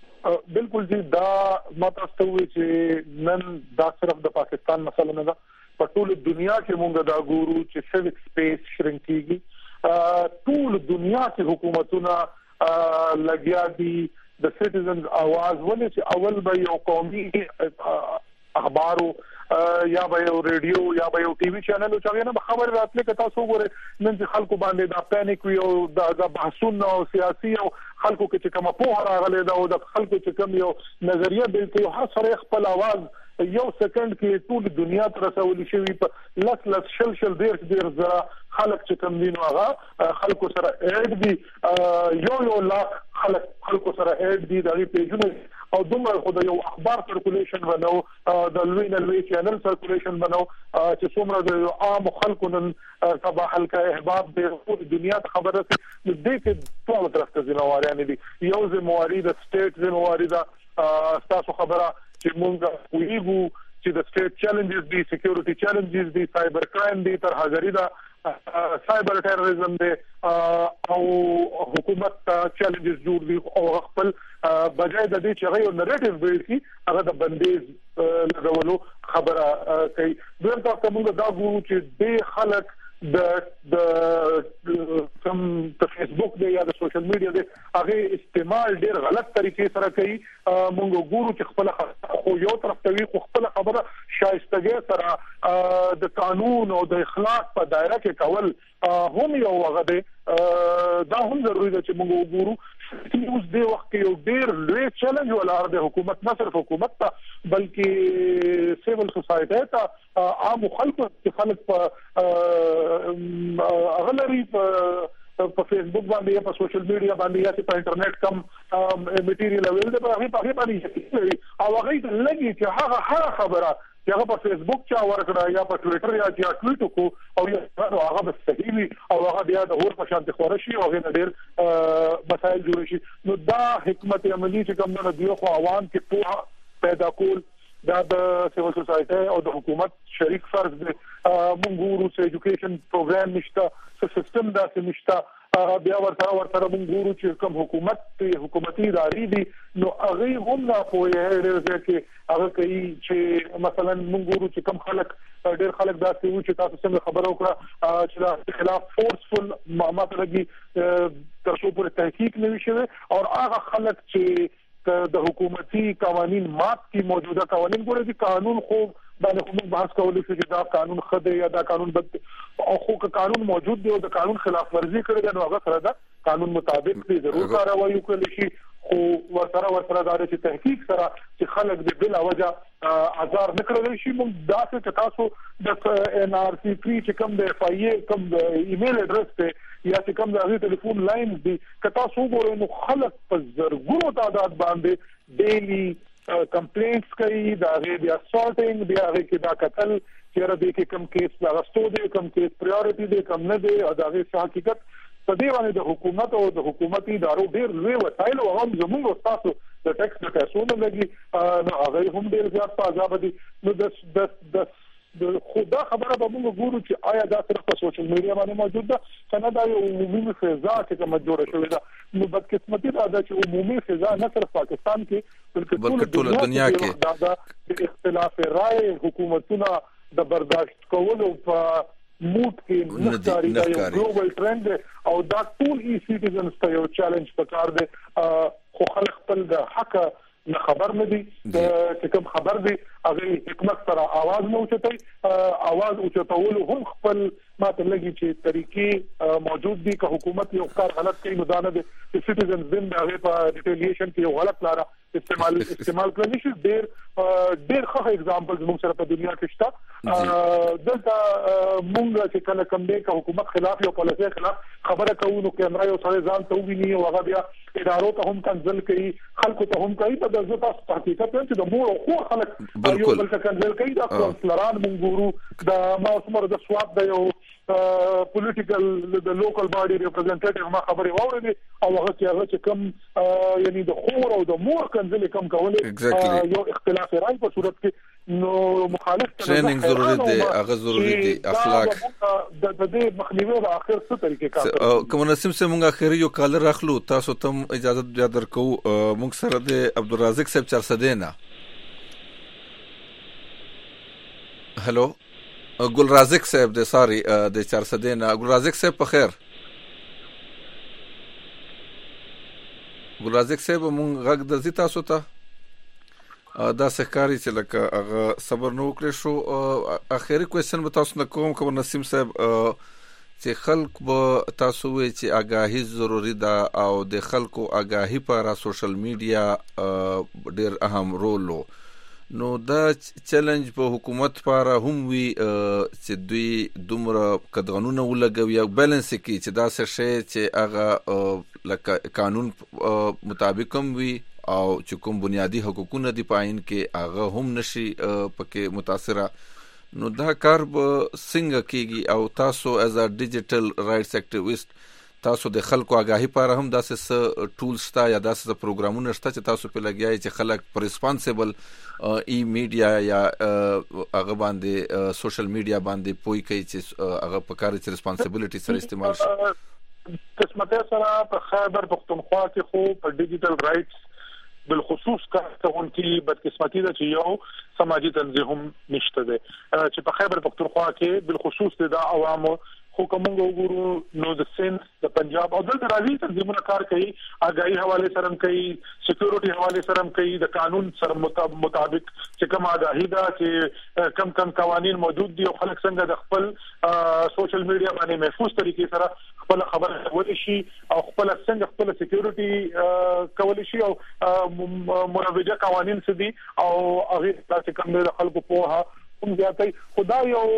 بالکل جی دا مطلب ته وی چې نن دا صرف د پاکستان مسله نه ده په ټول دنیا کې مونږ دا ګورو چې سیویک سپیس شرنکیږي ټول دنیا کې حکومتونه لګیا دي د سټیزنز आवाज ولې چې اول به یو قومي اخبارو یا به یو ریډیو یا به یو ټي وي چینل او څنګه نه خبر راتله که تاسو ګورئ نن چې خلکو باندې دا پانیک وي او دا بحثونه او سیاسي او خلکو کې چې کومه په راغله دا او د خلکو چې کوم یو نظریه به کې هر سره خپل आवाज یو سکند کې ټول دنیا ته رسول شي په لس شل ډیر زره خلک چې کوم دین هغه خلکو سره اډ دي یو لاک خلکو سره اډ دي د پیجونو او دومره خو د یو اخبار سرکولیشن بنو د لوی چینل سرکولیشن بنو چې څومره د عام خلکو نن صباح حلقه احباب د دنیا ته خبره ده د دې ټول طرف ته ځنواري دي یو ځمواري د سټیټ ځمواري دا تاسو خبره چې مونږ ویغو چې د سټیټ چیلنجز دي سکیورټي چیلنجز دي سایبر کرایم دي تر حاضری دا سایبر ټیرریزم دي او حکومت چیلنجز جوړ دي او خپل بجای د دې چې غوړ نریټیو بیل کی هغه د بندیز لګولو خبره کوي دوی تاسو موږ دا ګورو چې د خلک د کوم د فیسبوک دی یا د سوشل میډیا دی هغه استعمال ډیر غلط طریقې سره کوي موږ ګورو چې خپل خو یو طرف ته وي خپل خبره شایستګي سره د قانون او د اخلاق په دایره کې کول هم یو هغه دی دا هم ضروري ده چې موږ وګورو اوس د وخت یو ډیر لوی چیلنج ولر د حکومت نه صرف حکومت ته بلکې سیول سوسایټي ته عام خلکو چې خلک په اغلري په فیسبوک باندې یا په سوشل میډیا باندې یا په انټرنیټ کم میټیریال اویل ده په هغه باندې او هغه لګي چې هغه خبره یا په فیسبوک چا ورکړه یا په ټوئیټر یا ټویټ کو او هغه به صحیح وي او هغه بیا د اور په شان ښکار شي او هغه ډېر مسائل جوړ شي نو دا حکمت عملی چې کوم نه دی خو عوام کې په پیدا کول دا د سیول سوسایټي او د حکومت شریک فرض دی مونږ ګورو چې ایجوکیشن پروګرام نشته سیستم دا نشته بیا ورته مونږ ګورو چې کوم حکومتي ادارې دي نو هغه هم نه پوهه کې هغه کوي چې مثلا مونږ ګورو چې کوم خلک ډېر خلک دا کوي چې تاسو څنګه خبرو کړه چې د خلاف فورسفل مطلب تر څو پر تحقیق نه وشي او هغه خلک چې د حکومتي قوانين مات کی موجوده قوانين ګوري چې قانون خو باندې کوم بحث کولای شي چې دا قانون خده یا دا قانون بد او خو قانون موجود دی او د قانون خلاف ورزي کړي نو هغه سره دا قانون مطابق دی ضرور کاروایی وکړي شي خو ورسره دا چې تحقیق سره چې خلک د بلا وجه آزار نکړل شي موږ دا چې تاسو د ان ار سی پی چې کوم د اف ای کوم د ایمیل اډرس ته یا چې کوم د ټلیفون لاین دی که تاسو وګورئ نو خلک په زرګونو تعداد باندې ډیلی کمپلینټس کوي دا غي بیا سورټینګ بیا غي کې دا قتل چیرې د کې کم کیس لاغستو دي کم کیس پرایورټي دي کم نه دي او دا غي حقیقت په دې باندې د حکومت او د حکومتي ادارو ډېر لوی وسایل او هم زموږ استادو د ټیکس د پیسو نه لګي نو هغه هم ډېر زیات عذاب دي نو د خدا خبره به موږ ګورو چې آیا دا صرف په سوشل میډیا باندې موجود ده کنه دا یو عمومي فضا چې کوم جوړه شوې ده نو بدقسمتي دا ده چې عمومي فضا نه صرف پاکستان کې بلکې ټول دنیا کې د اختلاف رائے حکومتونه د برداشت کولو په موټ کې مختاري دا یو ګلوبل ټرند او دا ټول ای سټیزنز ته یو چیلنج پکار دی خو خلک خپل د حق نه خبر نه دي چې کوم خبر دی هغه حکومت سره आवाज نه اوچتای आवाज اوچتول هم خپل ماته لګي چې طریقې موجود دي که حکومت یو کار غلط کوي نو دا نه دي چې سټیزنز دین هغه په ریټیلیشن کې یو غلط لاره استعمال کړی شي ډېر ښه اگزامپلز موږ سره په دنیا کې شته دلته موږ چې کله کوم دی که حکومت خلاف یو پالیسي خلاف خبره کوو نو کیمرا یو سره ځان ته ویني او هغه بیا ادارو ته هم کنځل کوي خلکو ته هم کوي په دغه تاسو حقیقت چې د مور او خور خلک یو بل څه کنځل کوي دا کونسلران موږ ګورو د ماسمر د سواد د یو پولیټیکل د لوکل باډي ریپرزنټیټیو ما خبري واورېدي او هغه چې کوم یعنی د خور او د مور کنځل کوم کولې یو اختلاف رائے په صورت کې نو مخالف ټریننګ ضروري دی هغه ضروري دی اخلاق د دې مخنیوي د اخر څه طریقې کار کوم نسیم سه مونږ اخر یو کال راخلو تاسو ته اجازه بیا درکو مونږ سره د عبدالرازق صاحب 400 نه هلو ګل رازق صاحب د ساری د 400 نه ګل رازق صاحب په خیر. ګل رازق صاحب مونږ غږ د زی تاسو ته دا سکاري چې لکه هغه صبر نو وکړي شو. اخیری کوېسچن به تاسو نه کوم کوم نسیم صاحب چې خلک به تاسو وی چې آگاهی ضروری ده او د خلکو آگاهی پر سوشل میډیا ډیر اهم رول لو نو دا چیلنج په حکومت لپاره هم وی چې دوی دومره قانون ولګوي او بیلانس کوي چې دا څه شی چې هغه لکه قانون مطابق هم وي او چې کوم بنیادی حقوقونه دی پاین کې هغه هم نشي پکې متاثره. نو دا کار به څنګه کیږي او تاسو ایز ا ډیجیټل رائټس اکټیویست تاسو د خلکو آگاهی پر هم داسې ټولز شته یا داسې پروګرامونه شته چې تاسو په لګیای چې خلک پر ریسپانسیبل ای میډیا یا هغه باندې سوشل میډیا باندې پوي کوي چې هغه په کار چې ریسپانسیبিলিټي سره استعمال شي؟ قسمت سره په خیبر پختونخوا کې خو په ډیجیټل رائټس بالخصوص کارکونکي بدقسمتي ده چې یو سماجی تنظیم هم نشته ده چې په خیبر پختونخوا کې بالخصوص د عوامو حکومت وګورو نو د سند د پنجاب او د راځي تنظیمونه کار کوي آگاهی حواله سره کوي سکیورټي حواله سره کوي د قانون سره مطابق چې کوم آگاهی ده چې کم قوانين موجود دي او خلک څنګه د خپل سوشل میډیا باندې محفوظ طریقې سره خپل خبره ورکړي شي او خپل څنګه خپل سکیورټي کول شي او مروجه قوانين سدي او هغه چې کوم د خلکو په هم ځاتای خدای یو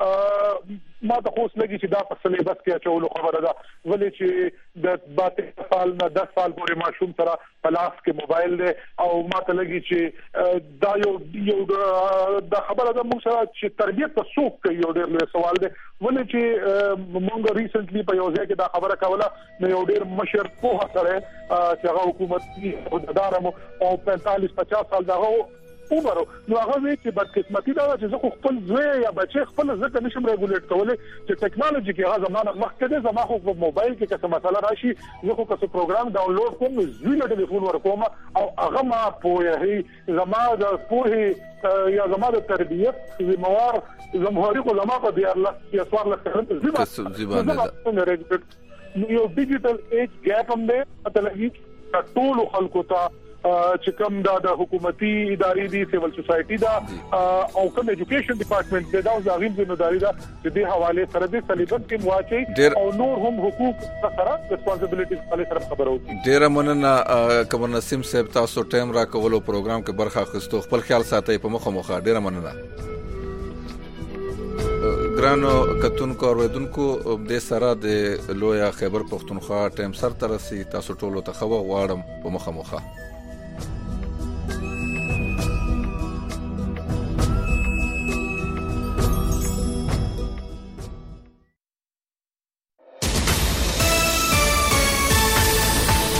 ما ته خوښ لګي چې دا په سلیبس کې اچولو خبره ده ولې چې د 12 سال نه 10 سال پورې ماشوم سره پلاس کې موبایل دی او ما ته لګي چې دا یو د خبره ده موږ سره چې تربیت په سوق کې یو ډېر لوی سوال دی ولې چې موږ ریسنټلی په یو ځای کې دا خبره کوله نو یو ډېر مشر په سره چې هغه حکومت کې دارمو او 45-50 سال دغه عمر نو هغه چې بدقسمتي دا چې زه خپل زوی یا بچي خپل ځکه نشم ریګولیټ کولای چې ټیکنالوژي کې هغه زمانه مخکې ده زما خو په موبایل کې څه مسله راشي زه خو څه پروګرام ډاونلوډ کوم زوی له ټلیفون ورکوم او هغه ما پوهه زما د پوهه یا زما د تربيت زموار زمواري کو زما په بیا الله یا سوار له زبانه یو ډیجیټل ایج ګیپ هم ده مطلب ټول خلکو ته چې کوم د حکومتي ادارې دي سیول سوسايټي دا او کوم ایجوکیشن ډپارټمنټ دا د غیم ذمہداري ده چې د حواله سره د سلیبس کې مواچي او نور هم حقوق سره ریسپانسیبিলিټیز سره خبرو کی. ډیر مننه کوم نسیم صاحب تاسو ټایم را کولو پروګرام کې برخه اخیستو خپل خیال ساتئ په مخه ډیر مننه. ګرانو کتونکو اوریدونکو د سره د لویا خیبر پختونخوا ټایم سر ترسي تاسو ټولو ته خبر غواړم په مخه